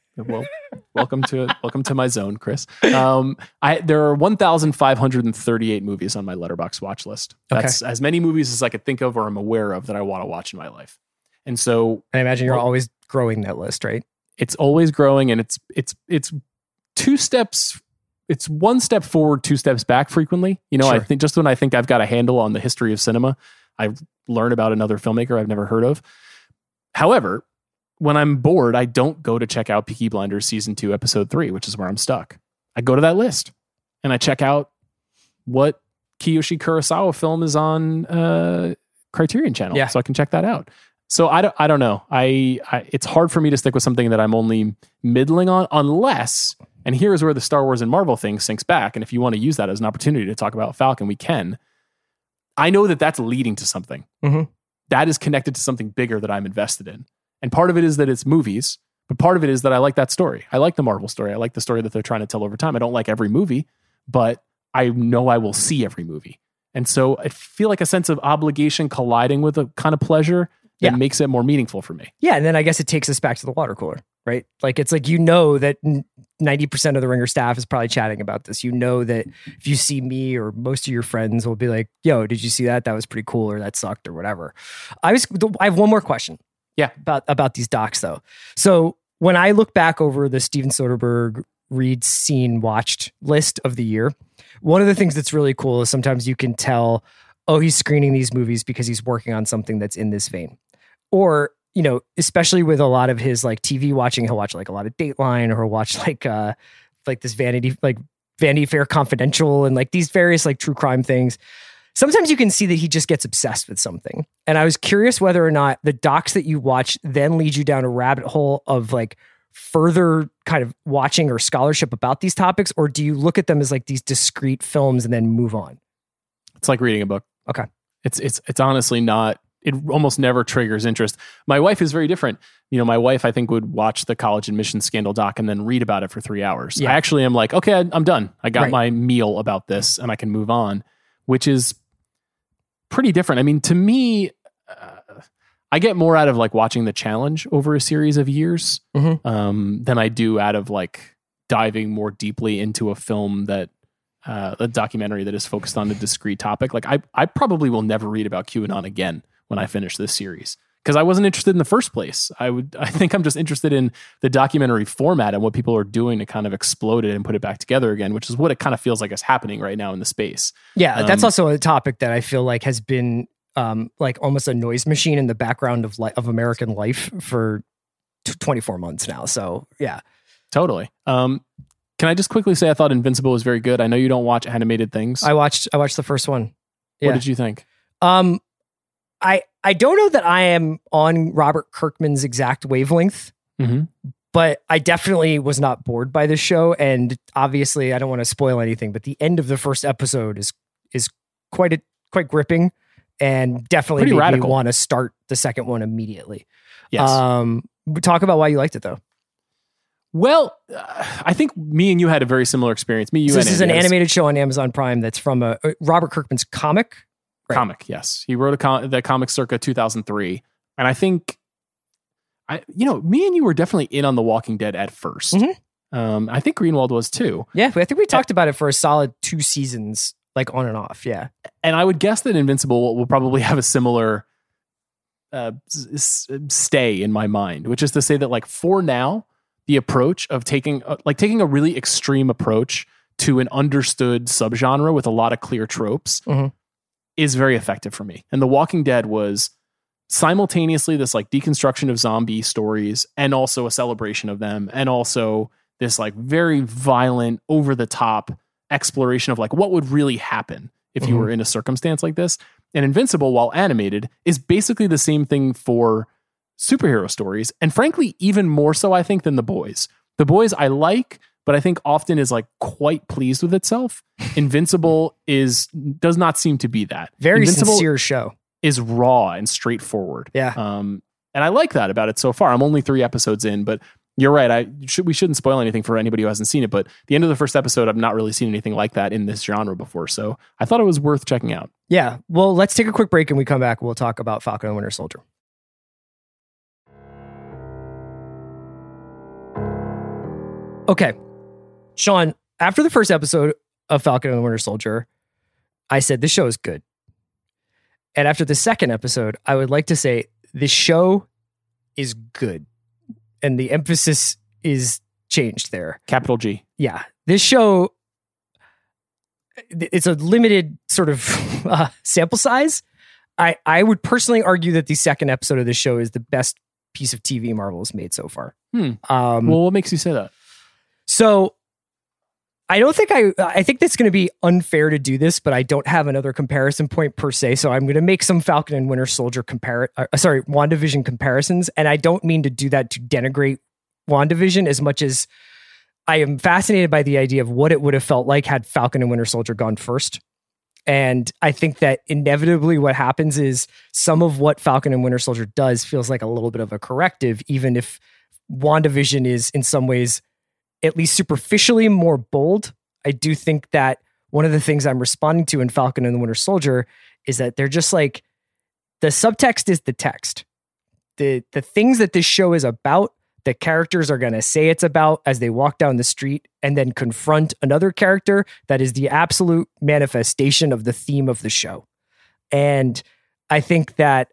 Welcome to my zone, Chris. There are 1,538 movies on my Letterboxd watch list. That's as many movies as I could think of or I'm aware of that I want to watch in my life. And so I imagine you're always growing that list, right? It's always growing, and it's two steps. It's one step forward, two steps back frequently. Sure. I think just when I think I've got a handle on the history of cinema, I learn about another filmmaker I've never heard of. However, when I'm bored, I don't go to check out Peaky Blinders season 2, episode 3, which is where I'm stuck. I go to that list and I check out what Kiyoshi Kurosawa film is on Criterion Channel, so I can check that out. So I don't know. It's hard for me to stick with something that I'm only middling on, unless, and here's where the Star Wars and Marvel thing sinks back. And if you want to use that as an opportunity to talk about Falcon, we can. I know that that's leading to something. Mm-hmm. That is connected to something bigger that I'm invested in. And part of it is that it's movies, but part of it is that I like that story. I like the Marvel story. I like the story that they're trying to tell over time. I don't like every movie, but I know I will see every movie. And so I feel like a sense of obligation colliding with a kind of pleasure that makes it more meaningful for me. Yeah. And then I guess it takes us back to the water cooler, right? Like, it's like, that 90% of the Ringer staff is probably chatting about this. That if you see me or most of your friends will be like, yo, did you see that? That was pretty cool, or that sucked, or whatever. I have one more question. Yeah. About these docs though. So when I look back over the Steven Soderbergh read, seen, watched list of the year, one of the things that's really cool is sometimes you can tell, oh, he's screening these movies because he's working on something that's in this vein. Or, especially with a lot of his like TV watching, he'll watch like a lot of Dateline, or he'll watch like this Vanity Fair Confidential, and like these various like true crime things. Sometimes you can see that he just gets obsessed with something. And I was curious whether or not the docs that you watch then lead you down a rabbit hole of like further kind of watching or scholarship about these topics, or do you look at them as like these discrete films and then move on? It's like reading a book. Okay. It's honestly not, it almost never triggers interest. My wife is very different. My wife, I think, would watch the college admissions scandal doc and then read about it for 3 hours. Yeah. I actually am like, okay, I'm done. I got my meal about this and I can move on, which is pretty different. I mean, to me, I get more out of like watching the challenge over a series of years than I do out of like diving more deeply into a film that a documentary that is focused on a discrete topic. Like I probably will never read about QAnon again when I finish this series, because I wasn't interested in the first place. I think I'm just interested in the documentary format and what people are doing to kind of explode it and put it back together again, which is what it kind of feels like is happening right now in the space. Yeah, that's also a topic that I feel like has been like almost a noise machine in the background of American life for 24 months now. So yeah, totally. Can I just quickly say I thought Invincible was very good? I know you don't watch animated things. I watched the first one. Yeah. What did you think? I don't know that I am on Robert Kirkman's exact wavelength, but I definitely was not bored by this show. And obviously, I don't want to spoil anything, but the end of the first episode is quite gripping, and definitely pretty made radical. me want to start the second one immediately. Yes. Talk about why you liked it though. Well, I think me and you had a very similar experience. This is an animated show on Amazon Prime that's from Robert Kirkman's comic. Right. Comic, yes. He wrote the comic circa 2003. And I think, me and you were definitely in on The Walking Dead at first. I think Greenwald was too. Yeah, I think we talked about it for a solid 2 seasons, like on and off. Yeah. And I would guess that Invincible will probably have a similar stay in my mind, which is to say that like for now, the approach of taking a really extreme approach to an understood subgenre with a lot of clear tropes is very effective for me. And The Walking Dead was simultaneously this like deconstruction of zombie stories and also a celebration of them, and also this like very violent, over the top exploration of like what would really happen if you were in a circumstance like this. And Invincible, while animated, is basically the same thing for superhero stories, and frankly even more so I think than The Boys. The Boys I like, but I think often is like quite pleased with itself. Invincible does not seem to be that. Very Invincible sincere show. Is raw and straightforward. Yeah. And I like that about it so far. I'm only 3 episodes in, but you're right. We shouldn't spoil anything for anybody who hasn't seen it, but the end of the first episode, I've not really seen anything like that in this genre before. So I thought it was worth checking out. Yeah. Well, let's take a quick break and we come back. We'll talk about Falcon and Winter Soldier. Okay. Sean, after the first episode of Falcon and the Winter Soldier, I said, this show is good. And after the second episode, I would like to say, this show is good. And the emphasis is changed there. Capital G. Yeah. This show, it's a limited sort of sample size. I would personally argue that the second episode of this show is the best piece of TV Marvel has made so far. Well, what makes you say that? So I don't think I think that's going to be unfair to do this, but I don't have another comparison point per se. So I'm going to make some Falcon and Winter Soldier WandaVision comparisons. And I don't mean to do that to denigrate WandaVision as much as I am fascinated by the idea of what it would have felt like had Falcon and Winter Soldier gone first. And I think that inevitably what happens is some of what Falcon and Winter Soldier does feels like a little bit of a corrective, even if WandaVision is in some ways at least superficially more bold. I do think that one of the things I'm responding to in Falcon and the Winter Soldier is that they're just like, the subtext is the text. The things that this show is about, the characters are going to say it's about as they walk down the street and then confront another character that is the absolute manifestation of the theme of the show. And I think that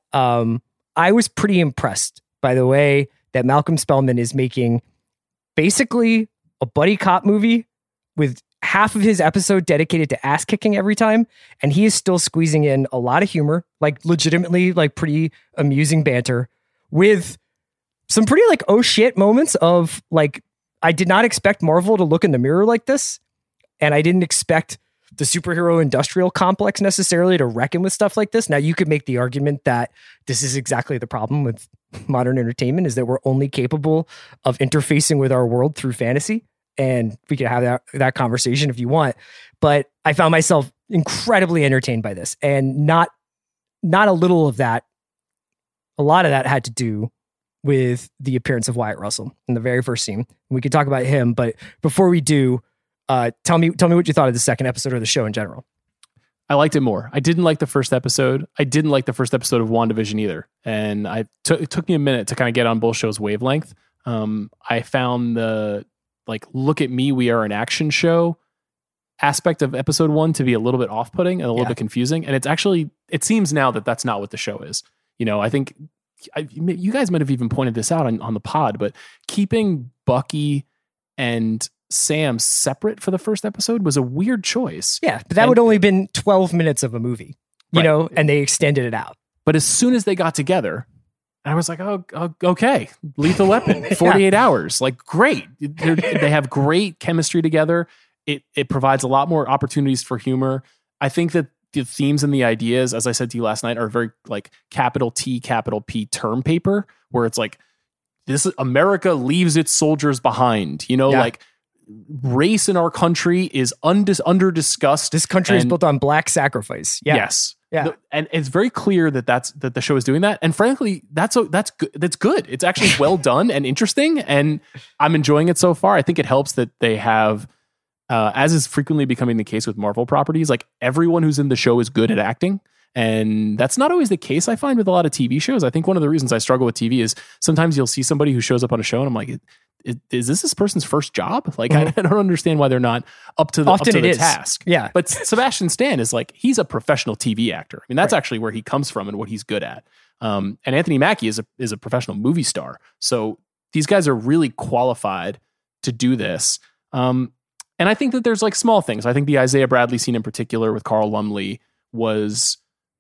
I was pretty impressed by the way that Malcolm Spellman is making basically a buddy cop movie with half of his episode dedicated to ass kicking every time. And he is still squeezing in a lot of humor, like legitimately like pretty amusing banter with some pretty like, oh shit moments of like, I did not expect Marvel to look in the mirror like this. And I didn't expect the superhero industrial complex necessarily to reckon with stuff like this. Now you could make the argument that this is exactly the problem with modern entertainment, is that we're only capable of interfacing with our world through fantasy. And we can have that conversation if you want. But I found myself incredibly entertained by this, and not a little of that. A lot of that had to do with the appearance of Wyatt Russell in the very first scene. We could talk about him, but before we do, tell me what you thought of the second episode of the show in general. I liked it more. I didn't like the first episode. I didn't like the first episode of WandaVision either. And it took me a minute to kind of get on both shows' wavelength. I found the look at me, we are an action show aspect of episode 1 to be a little bit off-putting and a little bit confusing. And it seems now that that's not what the show is. You know, I think you guys might have even pointed this out on the pod, but keeping Bucky and Sam separate for the first episode was a weird choice. Yeah, but that would only been 12 minutes of a movie, you know, and they extended it out. But as soon as they got together, I was like, oh okay, Lethal Weapon, 48 hours, like great. They have great chemistry together. It provides a lot more opportunities for humor. I think that the themes and the ideas, as I said to you last night, are very like capital T, capital P term paper, where it's like, this America leaves its soldiers behind, you know, like race in our country is under discussed. This country is built on black sacrifice. Yeah. Yes. Yeah. And it's very clear that that the show is doing that. And frankly, that's good. That's good. It's actually well done and interesting. And I'm enjoying it so far. I think it helps that they have, as is frequently becoming the case with Marvel properties, like everyone who's in the show is good at acting. And that's not always the case, I find, with a lot of TV shows. I think one of the reasons I struggle with TV is sometimes you'll see somebody who shows up on a show and I'm like, is this person's first job? Like, I don't understand why they're not up to the task. Yeah. But Sebastian Stan is like, he's a professional TV actor. I mean, that's actually where he comes from and what he's good at. And Anthony Mackie is a professional movie star. So these guys are really qualified to do this. And I think that there's like small things. I think the Isaiah Bradley scene in particular with Carl Lumbly was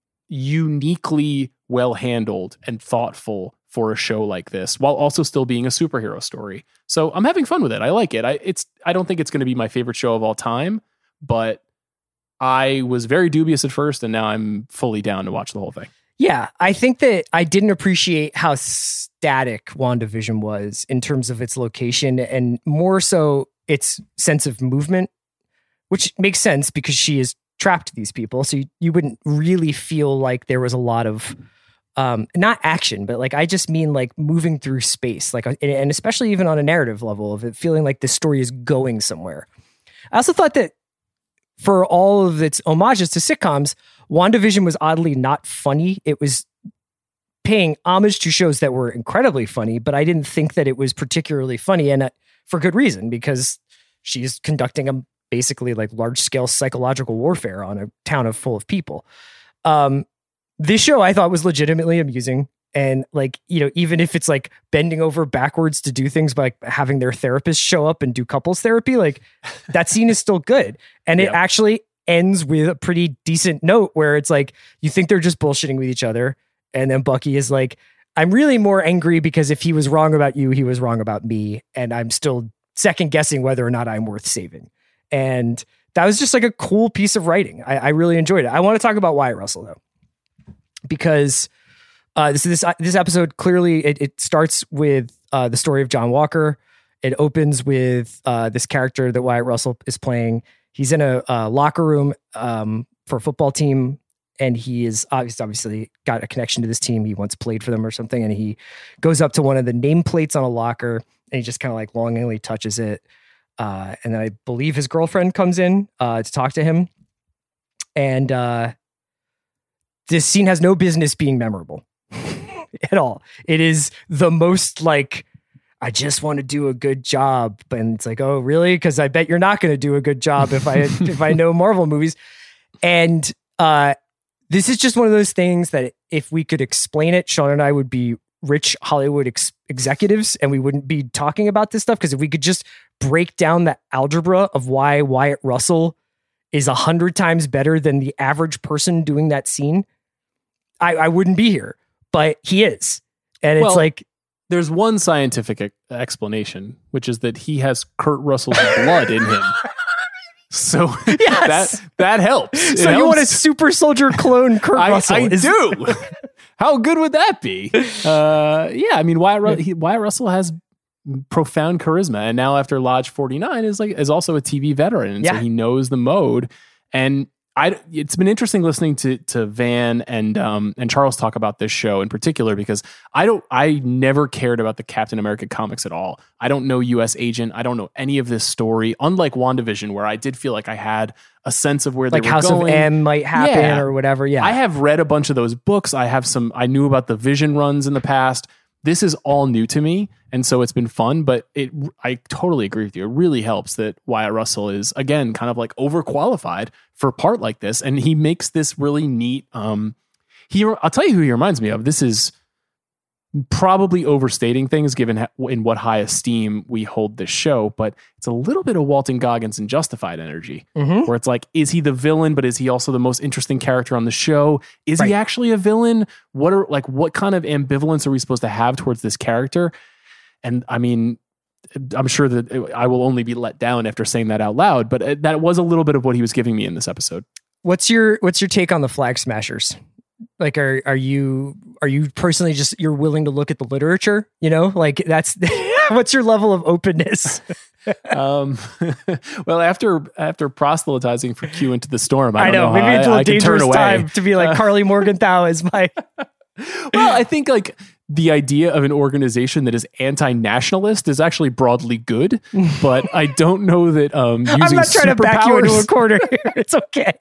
uniquely well handled and thoughtful for a show like this, while also still being a superhero story. So I'm having fun with it. I like it. I don't think it's going to be my favorite show of all time, but I was very dubious at first, and now I'm fully down to watch the whole thing. Yeah, I think that I didn't appreciate how static WandaVision was in terms of its location and more so its sense of movement, which makes sense because she is trapped these people. So you wouldn't really feel like there was a lot of, not action, but like, I just mean like moving through space, like, and especially even on a narrative level of it feeling like the story is going somewhere. I also thought that for all of its homages to sitcoms, WandaVision was oddly not funny. It was paying homage to shows that were incredibly funny, but I didn't think that it was particularly funny, and for good reason, because she's conducting a basically like large scale psychological warfare on a town full of people. This show I thought was legitimately amusing. And like, you know, even if it's like bending over backwards to do things by like having their therapist show up and do couples therapy, like that scene is still good. And it actually ends with a pretty decent note where it's like, you think they're just bullshitting with each other. And then Bucky is like, I'm really more angry because if he was wrong about you, he was wrong about me. And I'm still second guessing whether or not I'm worth saving. And that was just like a cool piece of writing. I really enjoyed it. I want to talk about Wyatt Russell though, because this episode clearly it starts with the story of John Walker. It opens with this character that Wyatt Russell is playing. He's in a locker room for a football team, and he's obviously got a connection to this team. He once played for them or something, and he goes up to one of the nameplates on a locker, and he just kind of like longingly touches it. And then I believe his girlfriend comes in to talk to him. And this scene has no business being memorable at all. It is the most like, I just want to do a good job. And it's like, oh, really? Because I bet you're not going to do a good job if I know Marvel movies. And this is just one of those things that if we could explain it, Sean and I would be rich Hollywood executives and we wouldn't be talking about this stuff. Because if we could just break down the algebra of why Wyatt Russell is 100 times better than the average person doing that scene, I wouldn't be here, but he is. And it's like, there's one scientific explanation, which is that he has Kurt Russell's blood in him. So yes. that helps. So you want a super soldier clone Kurt Russell? I do. How good would that be? Yeah, I mean, Wyatt Russell has profound charisma, and now after Lodge 49 is also a TV veteran, and so he knows the mode. And it's been interesting listening to Van and Charles talk about this show in particular, because I never cared about the Captain America comics at all. I don't know US Agent. I don't know any of this story, unlike WandaVision, where I did feel like I had a sense of where they were going. Like House of M might happen or whatever. Yeah. I have read a bunch of those books. I knew about the Vision runs in the past. This is all new to me, and so it's been fun, but I totally agree with you. It really helps that Wyatt Russell is, again, kind of like overqualified for a part like this, and he makes this really neat... I'll tell you who he reminds me of. This is probably overstating things given in what high esteem we hold this show, but it's a little bit of Walton Goggins and Justified energy, where it's like, is he the villain, but is he also the most interesting character on the show? Is he actually a villain? What kind of ambivalence are we supposed to have towards this character? And I mean, I'm sure that I will only be let down after saying that out loud, but that was a little bit of what he was giving me in this episode. What's your take on the Flag Smashers? Like, are you personally just, you're willing to look at the literature? You know, like that's what's your level of openness? Well, after proselytizing for Q Into the Storm, I know maybe it's a little dangerous time to be like Carly Morgenthau is my. Well, I think like the idea of an organization that is anti-nationalist is actually broadly good, but I don't know that using I'm not trying to back you into a corner here. It's okay.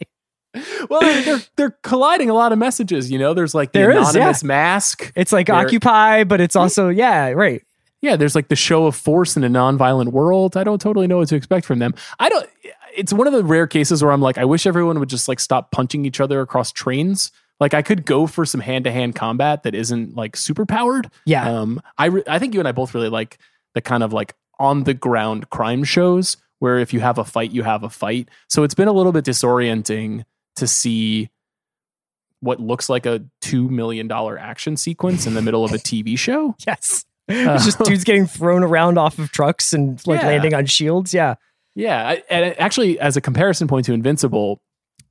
Well, they're colliding a lot of messages, you know. There's like the anonymous mask. It's like Occupy, but it's also right. Yeah, there's like the show of force in a nonviolent world. I don't totally know what to expect from them. It's one of the rare cases where I'm like, I wish everyone would just like stop punching each other across trains. Like I could go for some hand-to-hand combat that isn't like super powered. Yeah. I think you and I both really like the kind of like on the ground crime shows where if you have a fight, you have a fight. So it's been a little bit disorienting to see what looks like a $2 million action sequence in the middle of a TV show. Yes. It's just dudes getting thrown around off of trucks and like landing on shields. Yeah. Yeah. And actually, as a comparison point to Invincible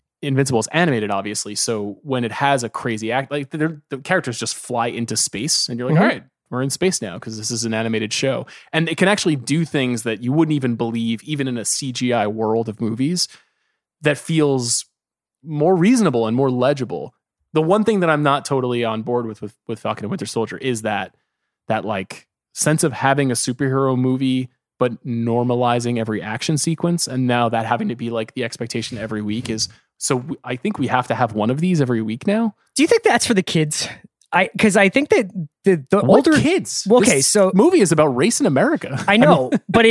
is animated, obviously. So when it has a crazy act, like the characters just fly into space and you're like, all right, we're in space now because this is an animated show. And it can actually do things that you wouldn't even believe, even in a CGI world of movies, that feels more reasonable and more legible. The one thing that I'm not totally on board with Falcon and Winter Soldier is that like sense of having a superhero movie but normalizing every action sequence, and now that having to be like the expectation every week is. So I think we have to have one of these every week now. Do you think that's for the kids? Because I think that the older kids. Okay, so movie is about race in America. I know, but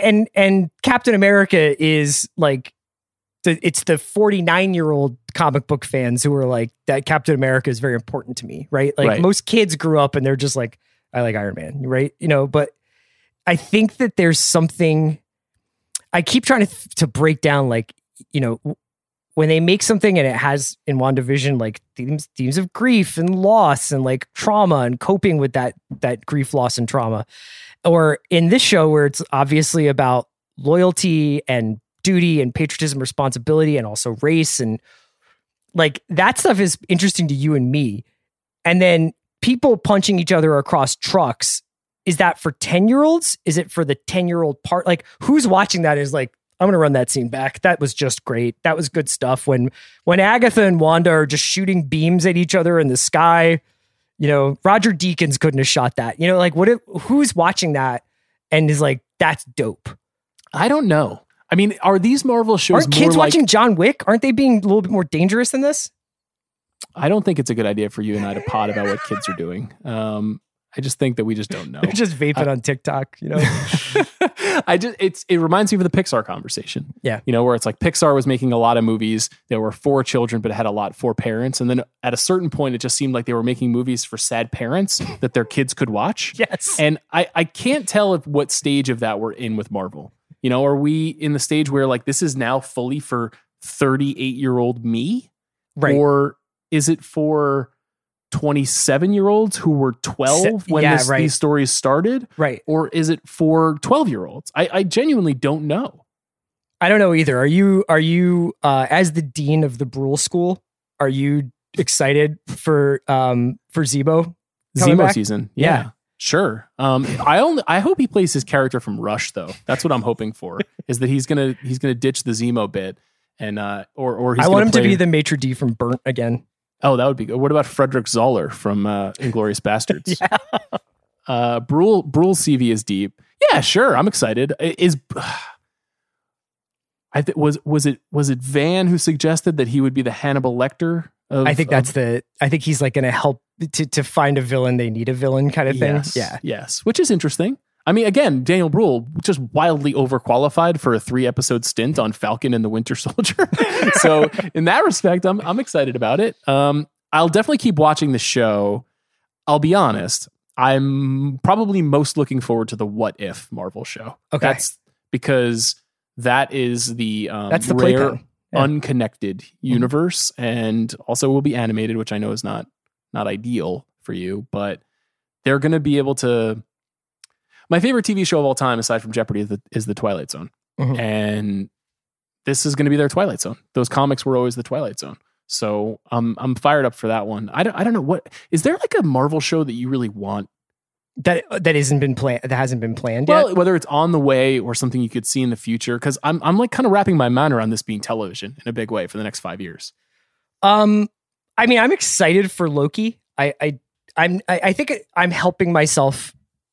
and Captain America is like. It's the 49-year-old comic book fans who are like, that Captain America is very important to me, right? Like most kids grew up and they're just like, I like Iron Man, right? You know, but I think that there's something, I keep trying to break down, like, you know, when they make something and it has in WandaVision, like themes of grief and loss and like trauma and coping with that grief, loss and trauma. Or in this show where it's obviously about loyalty and duty and patriotism, responsibility, and also race, and like that stuff is interesting to you and me. And then people punching each other across trucks, is that for 10-year-olds? Is it for the 10-year-old part? Like who's watching that is like, I'm going to run that scene back. That was just great. That was good stuff. When Agatha and Wanda are just shooting beams at each other in the sky, you know, Roger Deakins couldn't have shot that. You know, like who's watching that and is like, that's dope? I don't know. I mean, are these Marvel shows Aren't kids watching John Wick? Aren't they being a little bit more dangerous than this? I don't think it's a good idea for you and I to pod about what kids are doing. I just think that we just don't know. They're just vaping on TikTok, you know. It reminds me of the Pixar conversation. Yeah. You know, where it's like Pixar was making a lot of movies. There were 4 children, but it had a lot for parents. And then at a certain point, it just seemed like they were making movies for sad parents that their kids could watch. Yes. And I can't tell what stage of that we're in with Marvel. You know, are we in the stage where like this is now fully for 38-year-old me? Right. Or is it for 27-year-olds who were 12 when these stories started? Right. Or is it for 12-year-olds? I genuinely don't know. I don't know either. Are you as the dean of the Brule School, are you excited for Zemo back? Season? Yeah. Sure. I hope he plays his character from Rush though. That's what I'm hoping for. Is that he's gonna ditch the Zemo bit and or he's I want him to be the maitre d' from Burnt again. Oh, that would be good. What about Frederick Zoller from Inglourious Bastards? Yeah. Brule CV is deep. Yeah, sure. I'm excited. Was it Van who suggested that he would be the Hannibal Lecter? I think he's like going to help to find a villain. They need a villain kind of thing. Yes, yeah. Yes. Which is interesting. I mean, again, Daniel Bruhl just wildly overqualified for a 3-episode stint on Falcon and the Winter Soldier. So in that respect, I'm excited about it. I'll definitely keep watching the show. I'll be honest. I'm probably most looking forward to the What If Marvel show. Okay. That's because that is the That's the rare, playpen. Yeah. unconnected universe, and also will be animated, which I know is not ideal for you, but they're going to be able to. My favorite TV show of all time, aside from Jeopardy, is the Twilight Zone, and this is going to be their Twilight Zone. Those comics were always the Twilight Zone, so I'm fired up for that one. I don't know, what is there like a Marvel show that you really want that hasn't been planned yet? Well, whether it's on the way or something you could see in the future, because I'm like kind of wrapping my mind around this being television in a big way for the next 5 years. I mean, I'm excited for Loki. I think I'm helping myself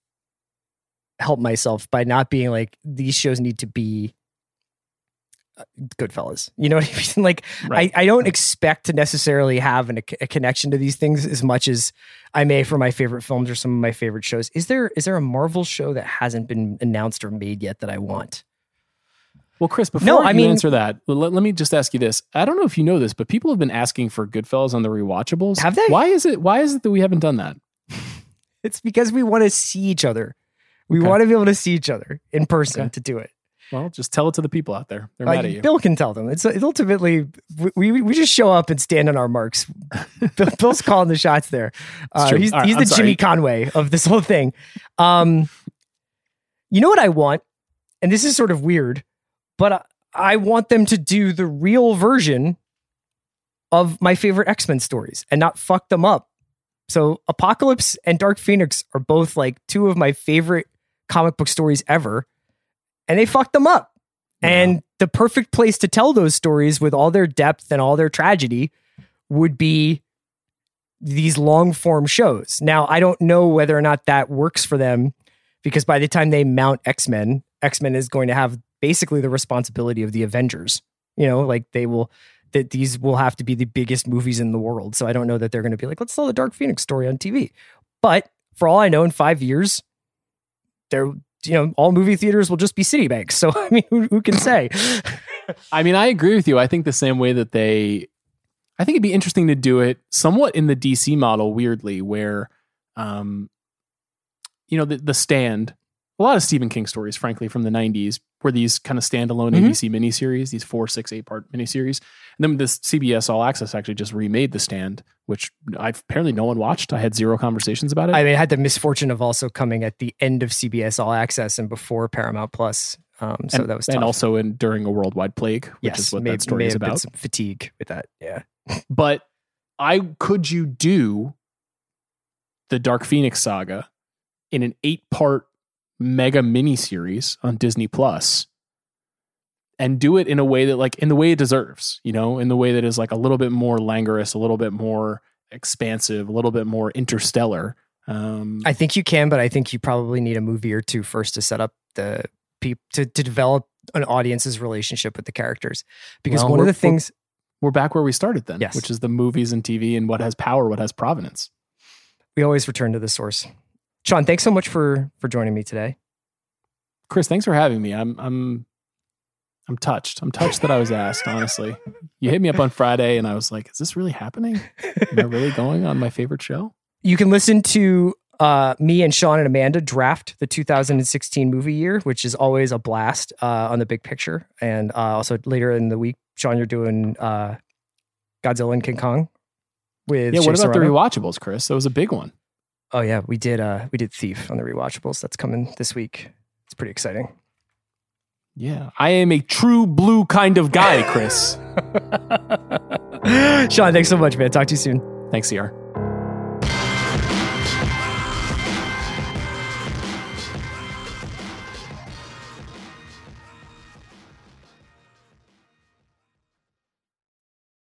by not being like, these shows need to be Goodfellas. You know what I mean? Like, right. I don't expect to necessarily have a connection to these things as much as I may for my favorite films or some of my favorite shows. Is there a Marvel show that hasn't been announced or made yet that I want? Well, Chris, before you answer that, let me just ask you this. I don't know if you know this, but people have been asking for Goodfellas on the rewatchables. Have they? Why is it that we haven't done that? It's because we want to see each other. We want to be able to see each other in person to do it. Well, just tell it to the people out there. They're mad at you. Bill can tell them. It's ultimately, we just show up and stand on our marks. Bill's calling the shots there. He's the Jimmy Conway of this whole thing. You know what I want? And this is sort of weird, but I want them to do the real version of my favorite X-Men stories and not fuck them up. So Apocalypse and Dark Phoenix are both like two of my favorite comic book stories ever. And they fucked them up. Yeah. And the perfect place to tell those stories with all their depth and all their tragedy would be these long form shows. Now, I don't know whether or not that works for them, because by the time they mount X-Men is going to have basically the responsibility of the Avengers. You know, like these will have to be the biggest movies in the world. So I don't know that they're going to be like, let's tell the Dark Phoenix story on TV. But for all I know, in 5 years, all movie theaters will just be Citibank. So, I mean, who can say? I mean, I agree with you. I think the same way that I think it'd be interesting to do it somewhat in the DC model, weirdly, where, the Stand, a lot of Stephen King stories, frankly, from the 90s, were these kind of standalone ABC miniseries, these 4, 6, 8-part miniseries. And then this CBS All Access actually just remade The Stand, which apparently no one watched. I had 0 conversations about it. I mean, it had the misfortune of also coming at the end of CBS All Access and before Paramount Plus. So that was tough. And also during a worldwide plague, which is what that story is about. Been some fatigue with that, yeah. But could you do the Dark Phoenix saga in an 8-part mega miniseries on Disney Plus and do it in a way that, like, in the way it deserves, in the way that is like a little bit more languorous, a little bit more expansive, a little bit more interstellar. I think you can, but I think you probably need a movie or two first to set up to develop an audience's relationship with the characters. Because one of the things we're back where we started then, yes, which is the movies and TV and what has power, what has provenance. We always return to the source. Sean, thanks so much for joining me today. Chris, thanks for having me. I'm touched. I'm touched that I was asked, honestly. You hit me up on Friday and I was like, is this really happening? Am I really going on my favorite show? You can listen to me and Sean and Amanda draft the 2016 movie year, which is always a blast on The Big Picture. And also later in the week, Sean, you're doing Godzilla and King Kong with what about the rewatchables, Chris? That was a big one. Oh yeah, we did Thief on the rewatchables. That's coming this week. It's pretty exciting. Yeah, I am a true blue kind of guy, Chris. Sean, thanks so much, man. Talk to you soon. Thanks, CR.